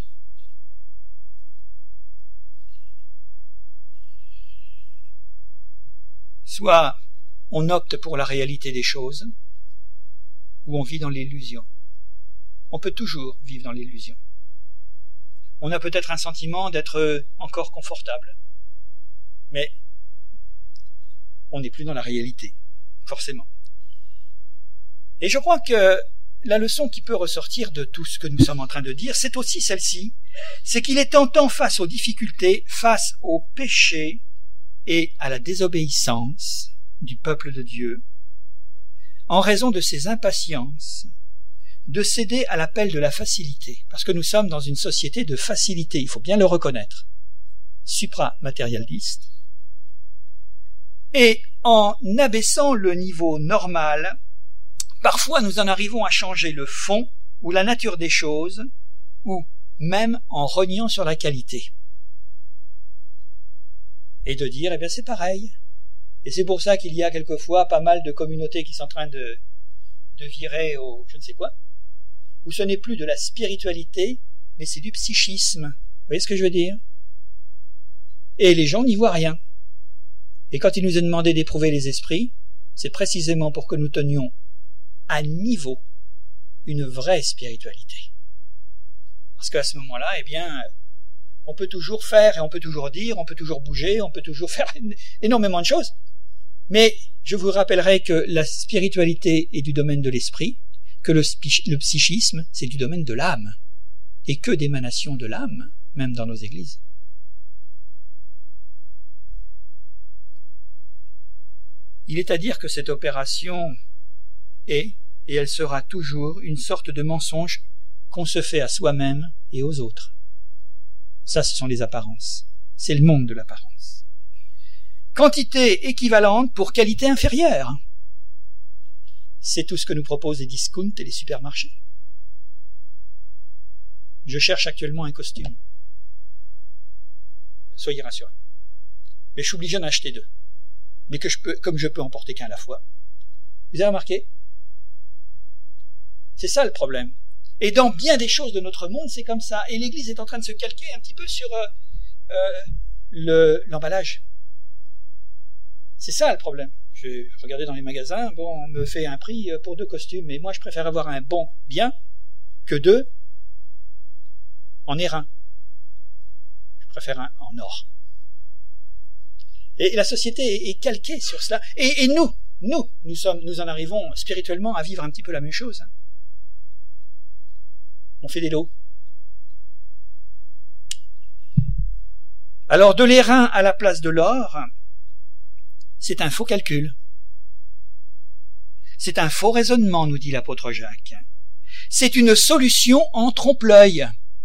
Speaker 2: Soit on opte pour la réalité des choses, ou on vit dans l'illusion. On peut toujours vivre dans l'illusion. On a peut-être un sentiment d'être encore confortable. Mais on n'est plus dans la réalité, forcément. Et je crois que la leçon qui peut ressortir de tout ce que nous sommes en train de dire, c'est aussi celle-ci, c'est qu'il est tentant face aux difficultés, face au péché et à la désobéissance du peuple de Dieu, en raison de ses impatiences, de céder à l'appel de la facilité, parce que nous sommes dans une société de facilité, il faut bien le reconnaître, supra-matérialiste. Et en abaissant le niveau normal, parfois nous en arrivons à changer le fond ou la nature des choses, ou même en reniant sur la qualité. Et de dire, eh bien c'est pareil. Et c'est pour ça qu'il y a quelquefois pas mal de communautés qui sont en train de, de virer au je ne sais quoi, où ce n'est plus de la spiritualité, mais c'est du psychisme. Vous voyez ce que je veux dire? Et les gens n'y voient rien. Et quand il nous est demandé d'éprouver les esprits, c'est précisément pour que nous tenions à niveau une vraie spiritualité. Parce qu'à ce moment-là, eh bien, on peut toujours faire et on peut toujours dire, on peut toujours bouger, on peut toujours faire énormément de choses. Mais je vous rappellerai que la spiritualité est du domaine de l'esprit, que le, le psychisme, c'est du domaine de l'âme, et que d'émanation de l'âme, même dans nos églises. Il est à dire que cette opération est, et elle sera toujours, une sorte de mensonge qu'on se fait à soi-même et aux autres. Ça, ce sont les apparences. C'est le monde de l'apparence. Quantité équivalente pour qualité inférieure. C'est tout ce que nous proposent les discounts et les supermarchés. Je cherche actuellement un costume. Soyez rassurés. Mais je suis obligé d'en acheter deux. Mais que je peux, comme je peux en porter qu'un à la fois. Vous avez remarqué? C'est ça le problème. Et dans bien des choses de notre monde, c'est comme ça. Et l'Église est en train de se calquer un petit peu sur euh, euh, le, l'emballage. C'est ça le problème. Je regardais dans les magasins, bon, on me fait un prix pour deux costumes, mais moi je préfère avoir un bon bien que deux en airain. Je préfère un en or. Et la société est calquée sur cela. Et, et nous, nous, nous sommes, nous en arrivons spirituellement à vivre un petit peu la même chose. On fait des lots. Alors, de l'airain à la place de l'or, c'est un faux calcul. C'est un faux raisonnement, nous dit l'apôtre Jacques. C'est une solution en trompe-l'œil.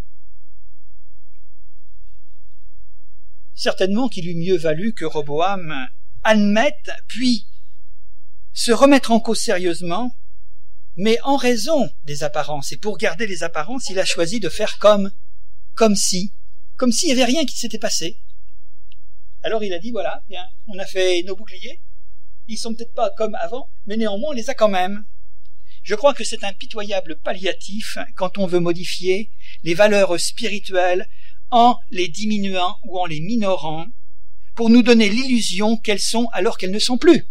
Speaker 2: Certainement qu'il eût mieux valu que Roboam admette, puis se remettre en cause sérieusement, mais en raison des apparences. Et pour garder les apparences, il a choisi de faire comme, comme si, comme s'il n'y avait rien qui s'était passé. Alors il a dit, voilà, bien, on a fait nos boucliers, ils sont peut-être pas comme avant, mais néanmoins on les a quand même. Je crois que c'est un pitoyable palliatif quand on veut modifier les valeurs spirituelles en les diminuant ou en les minorant, pour nous donner l'illusion qu'elles sont alors qu'elles ne sont plus.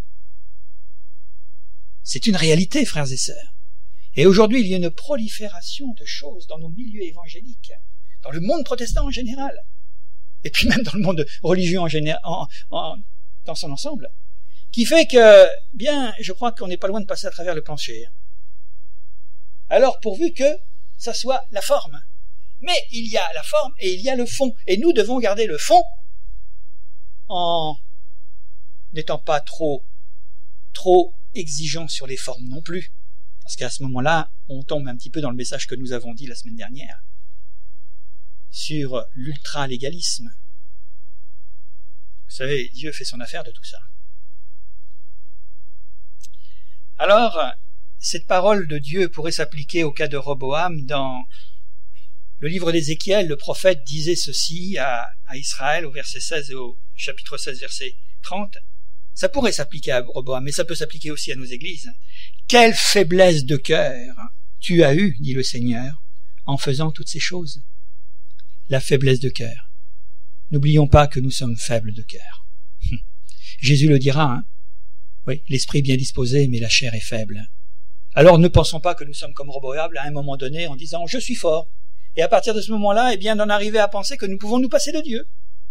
Speaker 2: C'est une réalité, frères et sœurs. Et aujourd'hui, il y a une prolifération de choses dans nos milieux évangéliques, dans le monde protestant en général, et puis même dans le monde religieux en général, en, en, dans son ensemble, qui fait que, bien, je crois qu'on n'est pas loin de passer à travers le plancher. Alors, pourvu que ça soit la forme. Mais il y a la forme et il y a le fond. Et nous devons garder le fond en n'étant pas trop, trop exigeants sur les formes non plus. Parce qu'à ce moment-là, on tombe un petit peu dans le message que nous avons dit la semaine dernière sur l'ultra-légalisme. Vous savez, Dieu fait son affaire de tout ça. Alors, cette parole de Dieu pourrait s'appliquer au cas de Roboam. Dans le livre d'Ézéchiel, le prophète disait ceci à, à Israël au verset seize et au chapitre seize, verset trente. Ça pourrait s'appliquer à Roboam, mais ça peut s'appliquer aussi à nos églises. Quelle faiblesse de cœur tu as eue, dit le Seigneur, en faisant toutes ces choses. La faiblesse de cœur. N'oublions pas que nous sommes faibles de cœur. Jésus le dira, hein. Oui, l'esprit est bien disposé, mais la chair est faible. Alors ne pensons pas que nous sommes comme Roboam à un moment donné en disant « je suis fort ». Et à partir de ce moment-là, eh bien, d'en arriver à penser que nous pouvons nous passer de Dieu.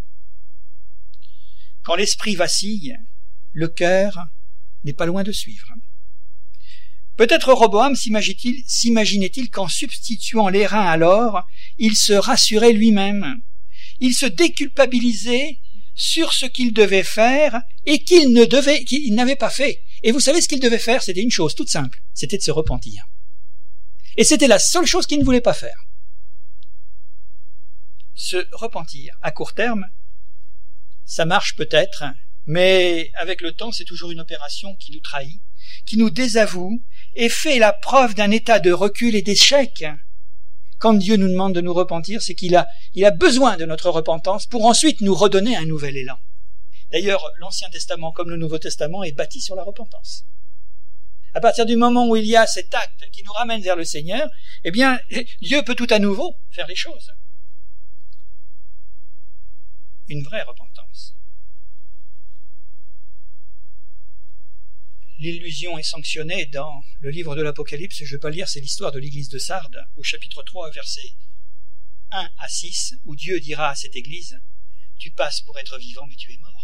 Speaker 2: Quand l'esprit vacille, le cœur n'est pas loin de suivre. Peut-être Roboam s'imaginait-il, s'imaginait-il qu'en substituant l'airain à l'or, il se rassurait lui-même. Il se déculpabilisait sur ce qu'il devait faire et qu'il ne devait, qu'il n'avait pas fait. Et vous savez ce qu'il devait faire, c'était une chose toute simple, c'était de se repentir. Et c'était la seule chose qu'il ne voulait pas faire. Se repentir à court terme, ça marche peut-être, mais avec le temps, c'est toujours une opération qui nous trahit, qui nous désavoue et fait la preuve d'un état de recul et d'échec. Quand Dieu nous demande de nous repentir, c'est qu'il a, il a besoin de notre repentance pour ensuite nous redonner un nouvel élan. D'ailleurs, l'Ancien Testament comme le Nouveau Testament est bâti sur la repentance. À partir du moment où il y a cet acte qui nous ramène vers le Seigneur, eh bien, Dieu peut tout à nouveau faire les choses. Une vraie repentance. L'illusion est sanctionnée dans le livre de l'Apocalypse, je ne vais pas le lire, c'est l'histoire de l'église de Sardes, au chapitre trois, versets un à six, où Dieu dira à cette église, « Tu passes pour être vivant, mais tu es mort. »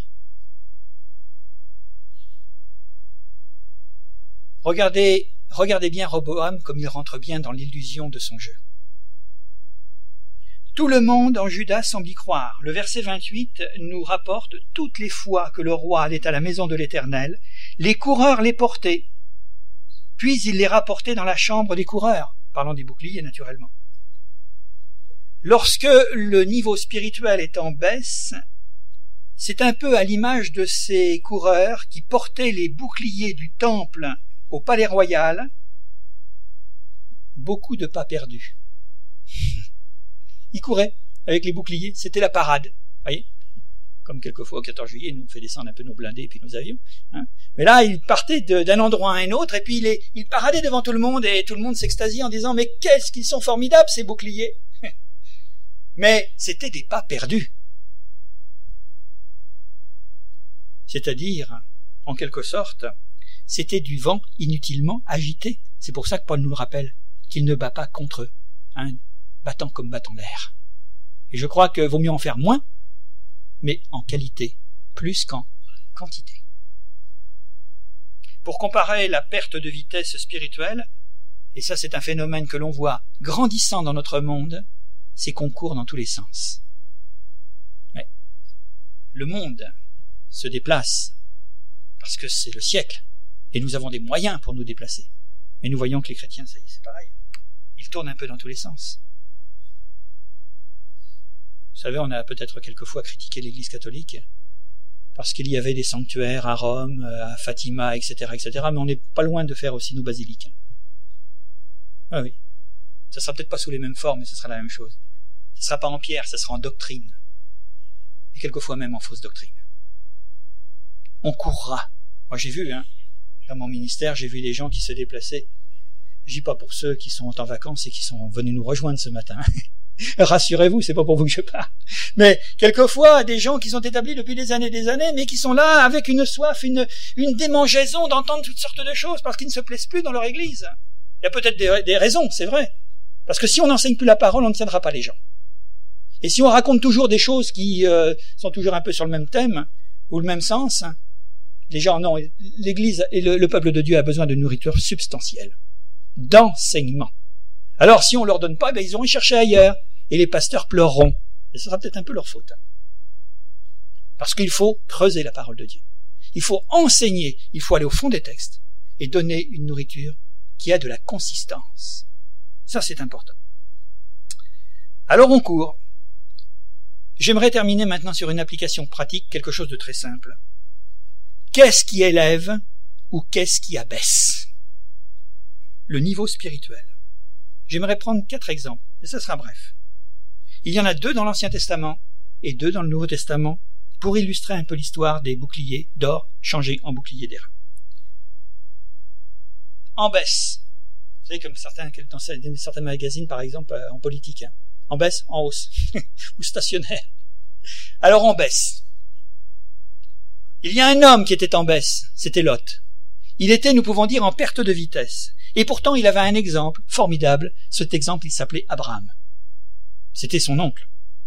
Speaker 2: Regardez, regardez bien Roboam comme il rentre bien dans l'illusion de son jeu. Tout le monde en Juda semble y croire. Le verset vingt-huit nous rapporte toutes les fois que le roi allait à la maison de l'Éternel, les coureurs les portaient, puis il les rapportait dans la chambre des coureurs, parlant des boucliers naturellement. Lorsque le niveau spirituel est en baisse, c'est un peu à l'image de ces coureurs qui portaient les boucliers du temple au palais royal, beaucoup de pas perdus. Ils couraient avec les boucliers, c'était la parade, voyez, comme quelquefois au quatorze juillet, nous on fait descendre un peu nos blindés et puis nos avions, hein. Mais là, ils partaient de, d'un endroit à un autre et puis ils, ils paradaient devant tout le monde et tout le monde s'extasiait en disant « Mais qu'est-ce qu'ils sont formidables ces boucliers !» Mais c'était des pas perdus. C'est-à-dire, en quelque sorte, c'était du vent inutilement agité. C'est pour ça que Paul nous le rappelle, qu'il ne bat pas contre eux, hein, battant comme battant l'air. Et je crois que vaut mieux en faire moins, mais en qualité, plus qu'en quantité. Pour comparer la perte de vitesse spirituelle, et ça c'est un phénomène que l'on voit grandissant dans notre monde, c'est qu'on court dans tous les sens. Ouais. Le monde se déplace parce que c'est le siècle, et nous avons des moyens pour nous déplacer. Mais nous voyons que les chrétiens, ça y est, c'est pareil. Ils tournent un peu dans tous les sens. Vous savez, on a peut-être quelquefois critiqué l'Église catholique parce qu'il y avait des sanctuaires à Rome, à Fatima, et cetera, et cetera, mais on n'est pas loin de faire aussi nos basiliques. Ah oui. Ça sera peut-être pas sous les mêmes formes, mais ce sera la même chose. Ça sera pas en pierre, ça sera en doctrine. Et quelquefois même en fausse doctrine. On courra. Moi j'ai vu, hein, dans mon ministère, j'ai vu des gens qui se déplaçaient. Je dis pas pour ceux qui sont en vacances et qui sont venus nous rejoindre ce matin. Rassurez-vous, c'est pas pour vous que je parle. Mais quelquefois, des gens qui sont établis depuis des années et des années, mais qui sont là avec une soif, une, une démangeaison d'entendre toutes sortes de choses parce qu'ils ne se plaisent plus dans leur église. Il y a peut-être des, des raisons, c'est vrai. Parce que si on n'enseigne plus la parole, on ne tiendra pas les gens. Et si on raconte toujours des choses qui euh, sont toujours un peu sur le même thème, ou le même sens, les gens, non, l'église et le, le peuple de Dieu a besoin de nourriture substantielle, d'enseignement. Alors si on leur donne pas, ben, ils auront cherché ailleurs, et les pasteurs pleureront. Et ce sera peut-être un peu leur faute. Parce qu'il faut creuser la parole de Dieu. Il faut enseigner, il faut aller au fond des textes, et donner une nourriture qui a de la consistance. Ça, c'est important. Alors on court. J'aimerais terminer maintenant sur une application pratique, quelque chose de très simple. Qu'est-ce qui élève ou qu'est-ce qui abaisse? Le niveau spirituel. J'aimerais prendre quatre exemples, et ça sera bref. Il y en a deux dans l'Ancien Testament et deux dans le Nouveau Testament pour illustrer un peu l'histoire des boucliers d'or changés en boucliers d'airain. En baisse. Vous savez, comme certains, dans certains magazines, par exemple, en politique, hein. En baisse, en hausse, ou stationnaire. Alors en baisse. Il y a un homme qui était en baisse, c'était Lot. Il était, nous pouvons dire, en perte de vitesse. Et pourtant, il avait un exemple formidable. Cet exemple, il s'appelait Abraham. C'était son oncle.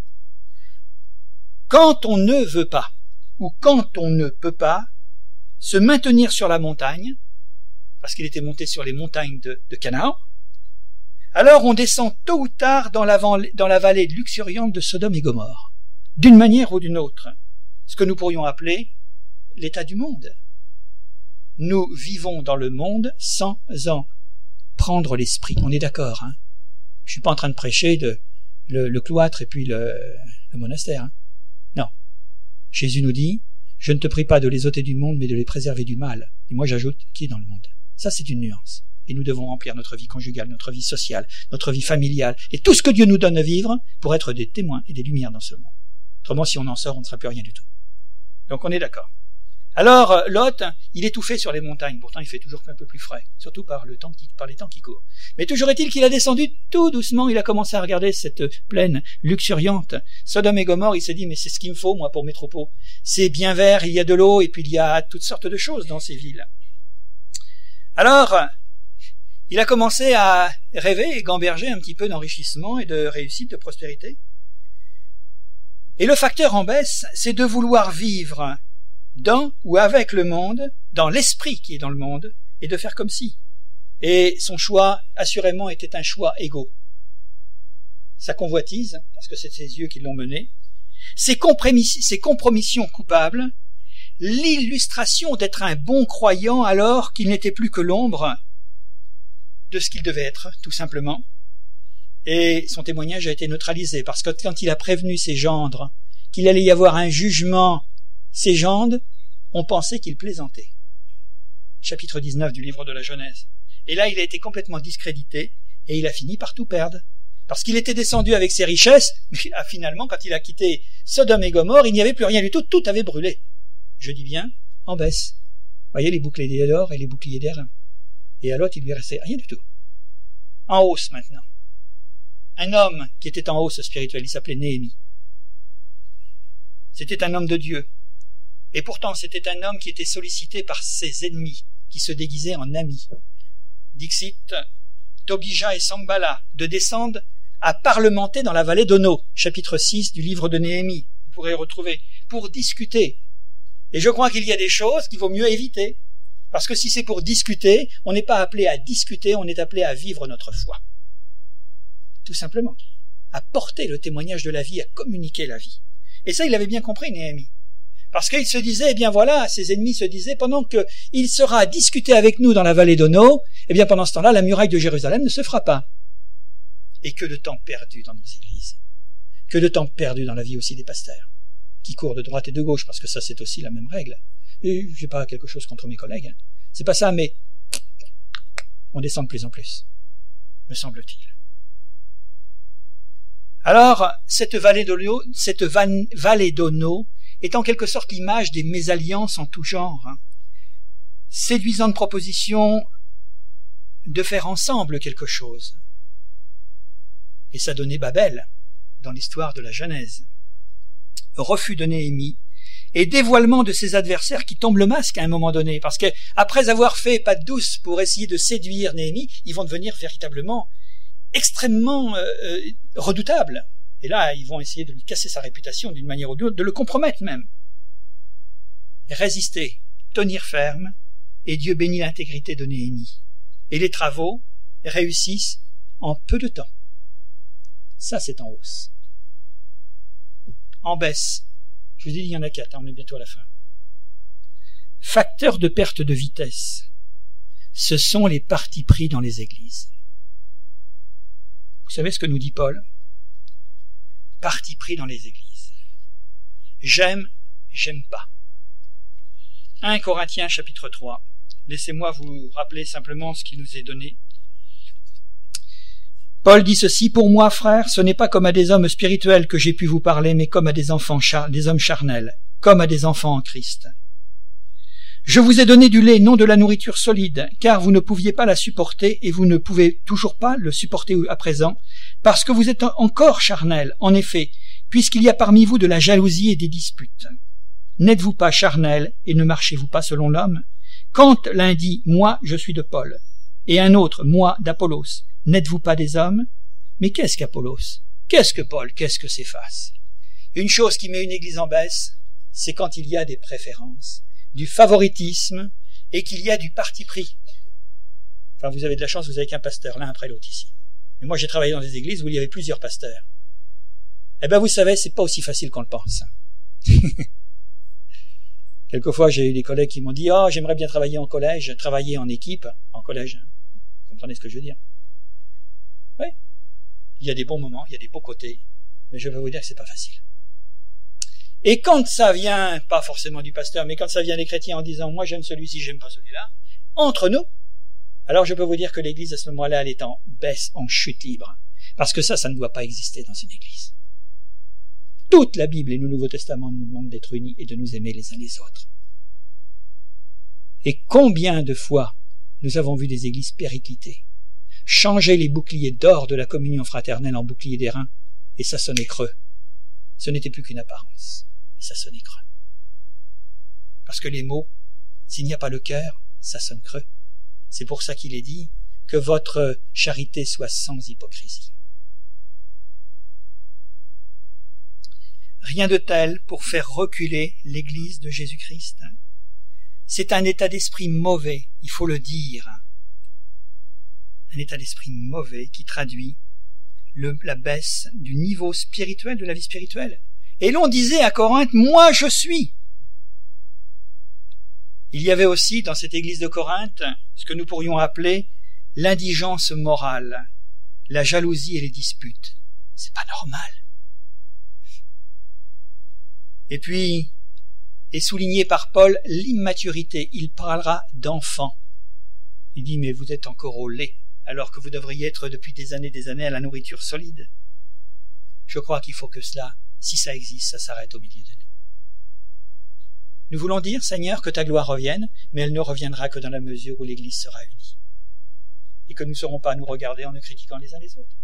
Speaker 2: Quand on ne veut pas, ou quand on ne peut pas, se maintenir sur la montagne, parce qu'il était monté sur les montagnes de, de Canaan, alors on descend tôt ou tard dans la, dans la vallée luxuriante de Sodome et Gomorrhe, d'une manière ou d'une autre, ce que nous pourrions appeler l'état du monde. Nous vivons dans le monde sans en prendre l'esprit. On est d'accord, hein? Je suis pas en train de prêcher de, le, le cloître et puis le, le monastère, hein? Non. Jésus nous dit, je ne te prie pas de les ôter du monde, mais de les préserver du mal. Et moi j'ajoute, qui est dans le monde. Ça c'est une nuance. Et nous devons remplir notre vie conjugale, notre vie sociale, notre vie familiale, et tout ce que Dieu nous donne à vivre pour être des témoins et des lumières dans ce monde. Autrement, si on en sort, on ne sera plus rien du tout. Donc on est d'accord. Alors, Lot, il étouffait sur les montagnes. Pourtant, il fait toujours un peu plus frais, surtout par, le temps qui, par les temps qui courent. Mais toujours est-il qu'il a descendu tout doucement. Il a commencé à regarder cette plaine luxuriante. Sodome et Gomorrhe, il s'est dit, mais c'est ce qu'il me faut, moi, pour mes troupeaux. C'est bien vert, il y a de l'eau, et puis il y a toutes sortes de choses dans ces villes. Alors, il a commencé à rêver et gamberger un petit peu d'enrichissement et de réussite, de prospérité. Et le facteur en baisse, c'est de vouloir vivre dans ou avec le monde, dans l'esprit qui est dans le monde, et de faire comme si. Et son choix, assurément, était un choix égaux. Sa convoitise, parce que c'est ses yeux qui l'ont mené, ses, compromiss- ses compromissions coupables, l'illustration d'être un bon croyant alors qu'il n'était plus que l'ombre de ce qu'il devait être, tout simplement. Et son témoignage a été neutralisé, parce que quand il a prévenu ses gendres qu'il allait y avoir un jugement, ses gendres ont pensé qu'il plaisantait. Chapitre dix-neuf du livre de la Genèse. Et là, il a été complètement discrédité, et il a fini par tout perdre. Parce qu'il était descendu avec ses richesses, mais finalement, quand il a quitté Sodome et Gomorrhe, il n'y avait plus rien du tout, tout avait brûlé. Je dis bien, en baisse. Vous voyez les boucliers d'or et les boucliers d'airain. Et à l'autre, il lui restait rien du tout. En hausse maintenant. Un homme qui était en hausse spirituelle, il s'appelait Néhémie. C'était un homme de Dieu. Et pourtant, c'était un homme qui était sollicité par ses ennemis, qui se déguisaient en amis. Dixit, Tobija et Sanballat, de descendre à parlementer dans la vallée d'Ono, chapitre six du livre de Néhémie. Vous pourrez retrouver, pour discuter. Et je crois qu'il y a des choses qu'il vaut mieux éviter. Parce que si c'est pour discuter, on n'est pas appelé à discuter, on est appelé à vivre notre foi. Tout simplement. À porter le témoignage de la vie, à communiquer la vie. Et ça, il avait bien compris, Néhémie. Parce qu'il se disait, eh bien voilà, ses ennemis se disaient, pendant qu'il sera discuté avec nous dans la vallée d'Ono, eh bien pendant ce temps-là, la muraille de Jérusalem ne se fera pas. Et que de temps perdu dans nos églises. Que de temps perdu dans la vie aussi des pasteurs, qui courent de droite et de gauche, parce que ça, c'est aussi la même règle. Et j'ai pas quelque chose contre mes collègues, hein. C'est pas ça, mais on descend de plus en plus, me semble-t-il. Alors, cette vallée d'Ono, cette van, vallée d'Ono est en quelque sorte l'image des mésalliances en tout genre, hein. Séduisante proposition de faire ensemble quelque chose. Et ça donnait Babel dans l'histoire de la Genèse. Refus de Néhémie et dévoilement de ses adversaires qui tombent le masque à un moment donné, parce que après avoir fait patte douce pour essayer de séduire Néhémie, ils vont devenir véritablement extrêmement euh, redoutables. Et là, ils vont essayer de lui casser sa réputation d'une manière ou d'une autre, de le compromettre même. Résister, tenir ferme, et Dieu bénit l'intégrité de Néhémie. Et les travaux réussissent en peu de temps. Ça, c'est en hausse. En baisse. Je vous ai dit, il y en a quatre, hein, on est bientôt à la fin. Facteur de perte de vitesse. Ce sont les partis pris dans les églises. Vous savez ce que nous dit Paul? Parti pris dans les églises. J'aime, j'aime pas. un Corinthiens chapitre trois. Laissez-moi vous rappeler simplement ce qui nous est donné. Paul dit ceci: pour moi, frères, ce n'est pas comme à des hommes spirituels que j'ai pu vous parler, mais comme à des enfants, char- des hommes charnels, comme à des enfants en Christ. Je vous ai donné du lait, non de la nourriture solide, car vous ne pouviez pas la supporter et vous ne pouvez toujours pas le supporter à présent, parce que vous êtes encore charnels. En effet, puisqu'il y a parmi vous de la jalousie et des disputes. N'êtes-vous pas charnels et ne marchez-vous pas selon l'homme? Quand l'un dit « moi, je suis de Paul » et un autre « moi, d'Apollos », n'êtes-vous pas des hommes? Mais qu'est-ce qu'Apollos? Qu'est-ce que Paul? Qu'est-ce que Céphas? Une chose qui met une église en baisse, c'est quand il y a des préférences, du favoritisme, et qu'il y a du parti pris. Enfin, vous avez de la chance, vous avez qu'un pasteur, l'un après l'autre ici. Mais moi, j'ai travaillé dans des églises où il y avait plusieurs pasteurs. Eh ben, vous savez, c'est pas aussi facile qu'on le pense. Quelquefois, j'ai eu des collègues qui m'ont dit « Ah, oh, j'aimerais bien travailler en collège, travailler en équipe, en collège, comprenez ce que je veux dire? Oui. Il y a des bons moments, il y a des beaux côtés, mais je vais vous dire que c'est pas facile. Et quand ça vient, pas forcément du pasteur, mais quand ça vient des chrétiens en disant, moi j'aime celui-ci, j'aime pas celui-là, entre nous, alors je peux vous dire que l'église à ce moment-là, elle est en baisse, en chute libre. Parce que ça, ça ne doit pas exister dans une église. Toute la Bible et le Nouveau Testament nous demandent d'être unis et de nous aimer les uns les autres. Et combien de fois nous avons vu des églises périclitées, changer les boucliers d'or de la communion fraternelle en boucliers d'airain, et ça sonnait creux. Ce n'était plus qu'une apparence, mais ça sonnait creux. Parce que les mots, s'il n'y a pas le cœur, ça sonne creux. C'est pour ça qu'il est dit que votre charité soit sans hypocrisie. Rien de tel pour faire reculer l'Église de Jésus-Christ. C'est un état d'esprit mauvais, il faut le dire. Un état d'esprit mauvais qui traduit le, la baisse du niveau spirituel, de la vie spirituelle. Et l'on disait à Corinthe, moi je suis. Il y avait aussi dans cette église de Corinthe ce que nous pourrions appeler l'indigence morale, la jalousie et les disputes. C'est pas normal. Et puis, est souligné par Paul l'immaturité. Il parlera d'enfants. Il dit, mais vous êtes encore au lait, alors que vous devriez être depuis des années et des années à la nourriture solide. Je crois qu'il faut que cela, si ça existe, ça s'arrête au milieu de nous. Nous voulons dire, Seigneur, que ta gloire revienne, mais elle ne reviendra que dans la mesure où l'Église sera unie. Et que nous ne serons pas à nous regarder en nous critiquant les uns les autres.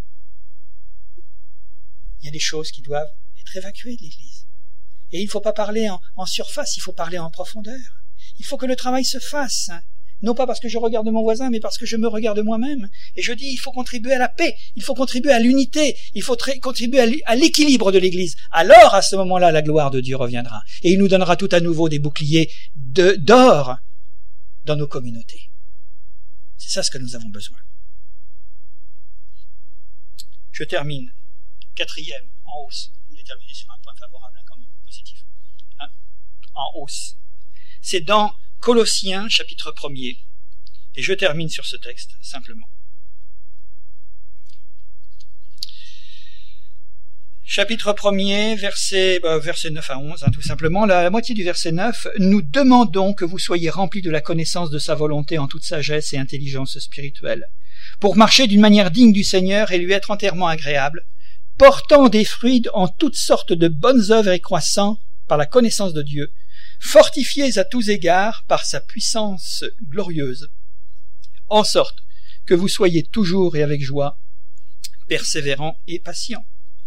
Speaker 2: Il y a des choses qui doivent être évacuées de l'Église. Et il ne faut pas parler en, en surface, il faut parler en profondeur. Il faut que le travail se fasse, non pas parce que je regarde mon voisin, mais parce que je me regarde moi-même. Et je dis, il faut contribuer à la paix, il faut contribuer à l'unité, il faut très, contribuer à l'équilibre de l'Église. Alors, à ce moment-là, la gloire de Dieu reviendra. Et il nous donnera tout à nouveau des boucliers de, d'or dans nos communautés. C'est ça ce que nous avons besoin. Je termine. Quatrième, en hausse. Je voulais terminer sur un point favorable, hein, quand même, positif. Hein, en hausse. C'est dans Colossiens, chapitre premier. Et je termine sur ce texte, simplement. Chapitre premier, verset, bah, verset neuf à onze, hein, tout simplement. La, la moitié du verset neuf. Nous demandons que vous soyez remplis de la connaissance de sa volonté en toute sagesse et intelligence spirituelle, pour marcher d'une manière digne du Seigneur et lui être entièrement agréable, portant des fruits en toutes sortes de bonnes œuvres et croissant par la connaissance de Dieu, fortifiés à tous égards par sa puissance glorieuse, en sorte que vous soyez toujours et avec joie, persévérants et patients.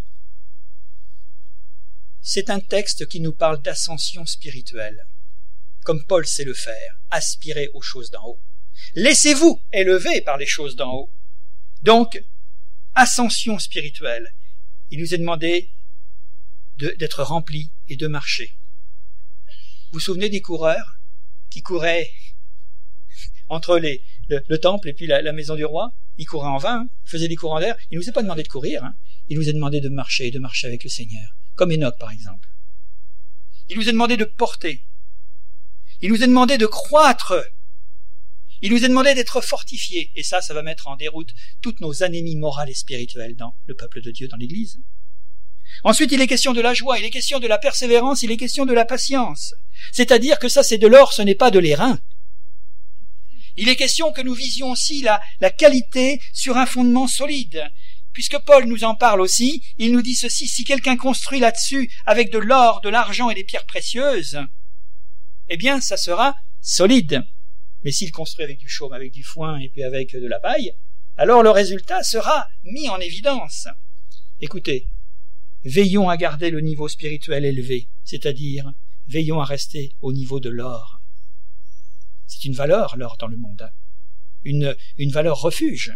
Speaker 2: C'est un texte qui nous parle d'ascension spirituelle, comme Paul sait le faire, aspirez aux choses d'en haut. Laissez-vous élever par les choses d'en haut. Donc, ascension spirituelle. Il nous est demandé de, d'être remplis et de marcher. Vous vous souvenez des coureurs qui couraient entre les, le, le temple et puis la, la maison du roi? Ils couraient en vain, ils faisaient des courants d'air. Il ne nous a pas demandé de courir, hein. Il nous a demandé de marcher et de marcher avec le Seigneur, comme Enoch par exemple. Il nous a demandé de porter. Il nous a demandé de croître. Il nous a demandé d'être fortifiés. Et ça, ça va mettre en déroute toutes nos anémies morales et spirituelles dans le peuple de Dieu, dans l'Église. Ensuite, il est question de la joie, il est question de la persévérance, il est question de la patience. C'est-à-dire que ça, c'est de l'or, ce n'est pas de l'airain. Il est question que nous visions aussi la, la qualité sur un fondement solide. Puisque Paul nous en parle aussi, il nous dit ceci, si quelqu'un construit là-dessus avec de l'or, de l'argent et des pierres précieuses, eh bien, ça sera solide. Mais s'il construit avec du chaume, avec du foin et puis avec de la paille, alors le résultat sera mis en évidence. Écoutez, veillons à garder le niveau spirituel élevé, c'est-à-dire veillons à rester au niveau de l'or. C'est une valeur, l'or, dans le monde, une, une valeur refuge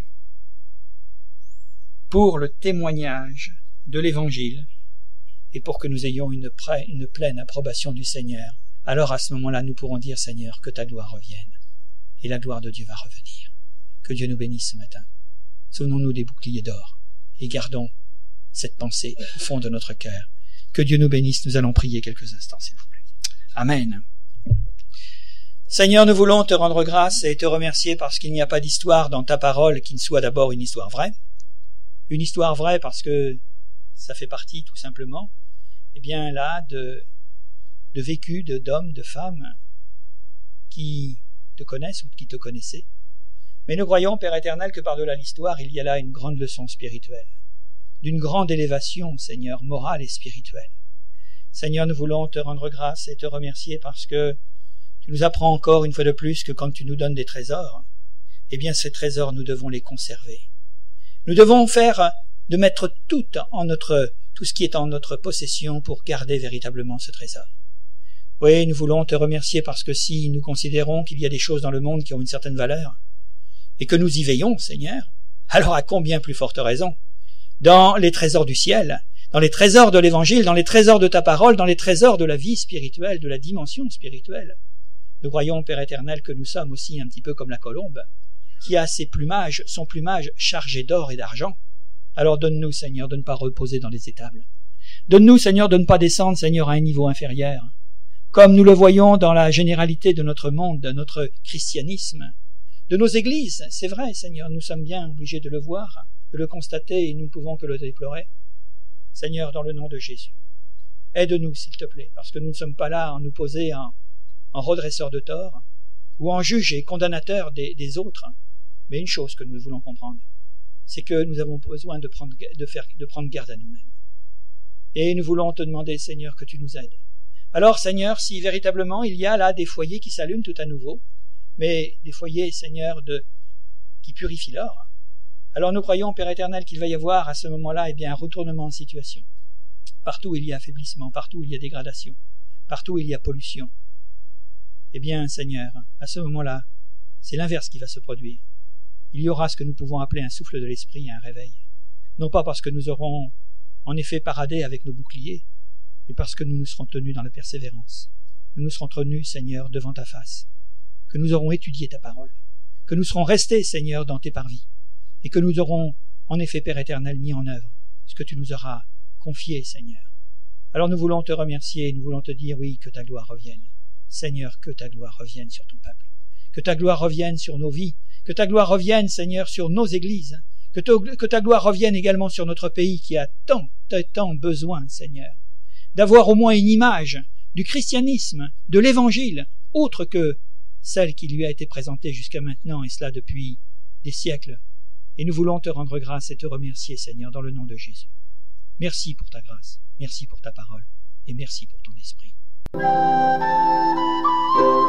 Speaker 2: pour le témoignage de l'Évangile et pour que nous ayons une, pré, une pleine approbation du Seigneur. Alors à ce moment-là, nous pourrons dire, Seigneur, que ta gloire revienne. Et la gloire de Dieu va revenir. Que Dieu nous bénisse ce matin. Souvenons-nous des boucliers d'or et gardons cette pensée au fond de notre cœur. Que Dieu nous bénisse. Nous allons prier quelques instants, s'il vous plaît. Amen. Seigneur, nous voulons te rendre grâce et te remercier parce qu'il n'y a pas d'histoire dans ta parole qui ne soit d'abord une histoire vraie. Une histoire vraie parce que ça fait partie tout simplement, eh bien là, de, de vécu de, d'hommes, de femmes qui te connaissent ou qui te connaissaient. Mais nous croyons, Père éternel, que par-delà l'histoire, il y a là une grande leçon spirituelle, d'une grande élévation, Seigneur, morale et spirituelle. Seigneur, nous voulons te rendre grâce et te remercier parce que tu nous apprends encore une fois de plus que quand tu nous donnes des trésors, eh bien ces trésors, nous devons les conserver. Nous devons faire de mettre tout en notre, tout ce qui est en notre possession pour garder véritablement ce trésor. Oui, nous voulons te remercier parce que si nous considérons qu'il y a des choses dans le monde qui ont une certaine valeur, et que nous y veillons, Seigneur, alors à combien plus forte raison, dans les trésors du ciel, dans les trésors de l'Évangile, dans les trésors de ta parole, dans les trésors de la vie spirituelle, de la dimension spirituelle. Nous croyons, Père éternel, que nous sommes aussi un petit peu comme la colombe, qui a ses plumages, son plumage chargé d'or et d'argent. Alors donne-nous, Seigneur, de ne pas reposer dans les étables. Donne-nous, Seigneur, de ne pas descendre, Seigneur, à un niveau inférieur. Comme nous le voyons dans la généralité de notre monde, de notre christianisme, de nos églises, c'est vrai, Seigneur, nous sommes bien obligés de le voir, de le constater, et nous ne pouvons que le déplorer. Seigneur, dans le nom de Jésus, aide-nous, s'il te plaît, parce que nous ne sommes pas là à nous poser en, en redresseur de tort, ou en juge et condamnateur des, des autres. Mais une chose que nous voulons comprendre, c'est que nous avons besoin de prendre, de faire, de prendre garde à nous-mêmes. Et nous voulons te demander, Seigneur, que tu nous aides. Alors, Seigneur, si véritablement il y a là des foyers qui s'allument tout à nouveau, mais des foyers, Seigneur, de, qui purifient l'or, alors nous croyons, Père éternel, qu'il va y avoir à ce moment-là, eh bien, un retournement de situation. Partout où il y a affaiblissement, partout où il y a dégradation, partout où il y a pollution. Eh bien, Seigneur, à ce moment-là, c'est l'inverse qui va se produire. Il y aura ce que nous pouvons appeler un souffle de l'esprit et un réveil. Non pas parce que nous aurons en effet paradé avec nos boucliers, mais parce que nous nous serons tenus dans la persévérance. Nous nous serons tenus, Seigneur, devant ta face, que nous aurons étudié ta parole, que nous serons restés, Seigneur, dans tes parvis, et que nous aurons, en effet, Père éternel, mis en œuvre ce que tu nous auras confié, Seigneur. Alors nous voulons te remercier, nous voulons te dire, oui, que ta gloire revienne. Seigneur, que ta gloire revienne sur ton peuple, que ta gloire revienne sur nos vies, que ta gloire revienne, Seigneur, sur nos églises, que, te, que ta gloire revienne également sur notre pays qui a tant, tant besoin, Seigneur, d'avoir au moins une image du christianisme, de l'Évangile, autre que celle qui lui a été présentée jusqu'à maintenant, et cela depuis des siècles. Et nous voulons te rendre grâce et te remercier, Seigneur, dans le nom de Jésus. Merci pour ta grâce, merci pour ta parole, et merci pour ton esprit.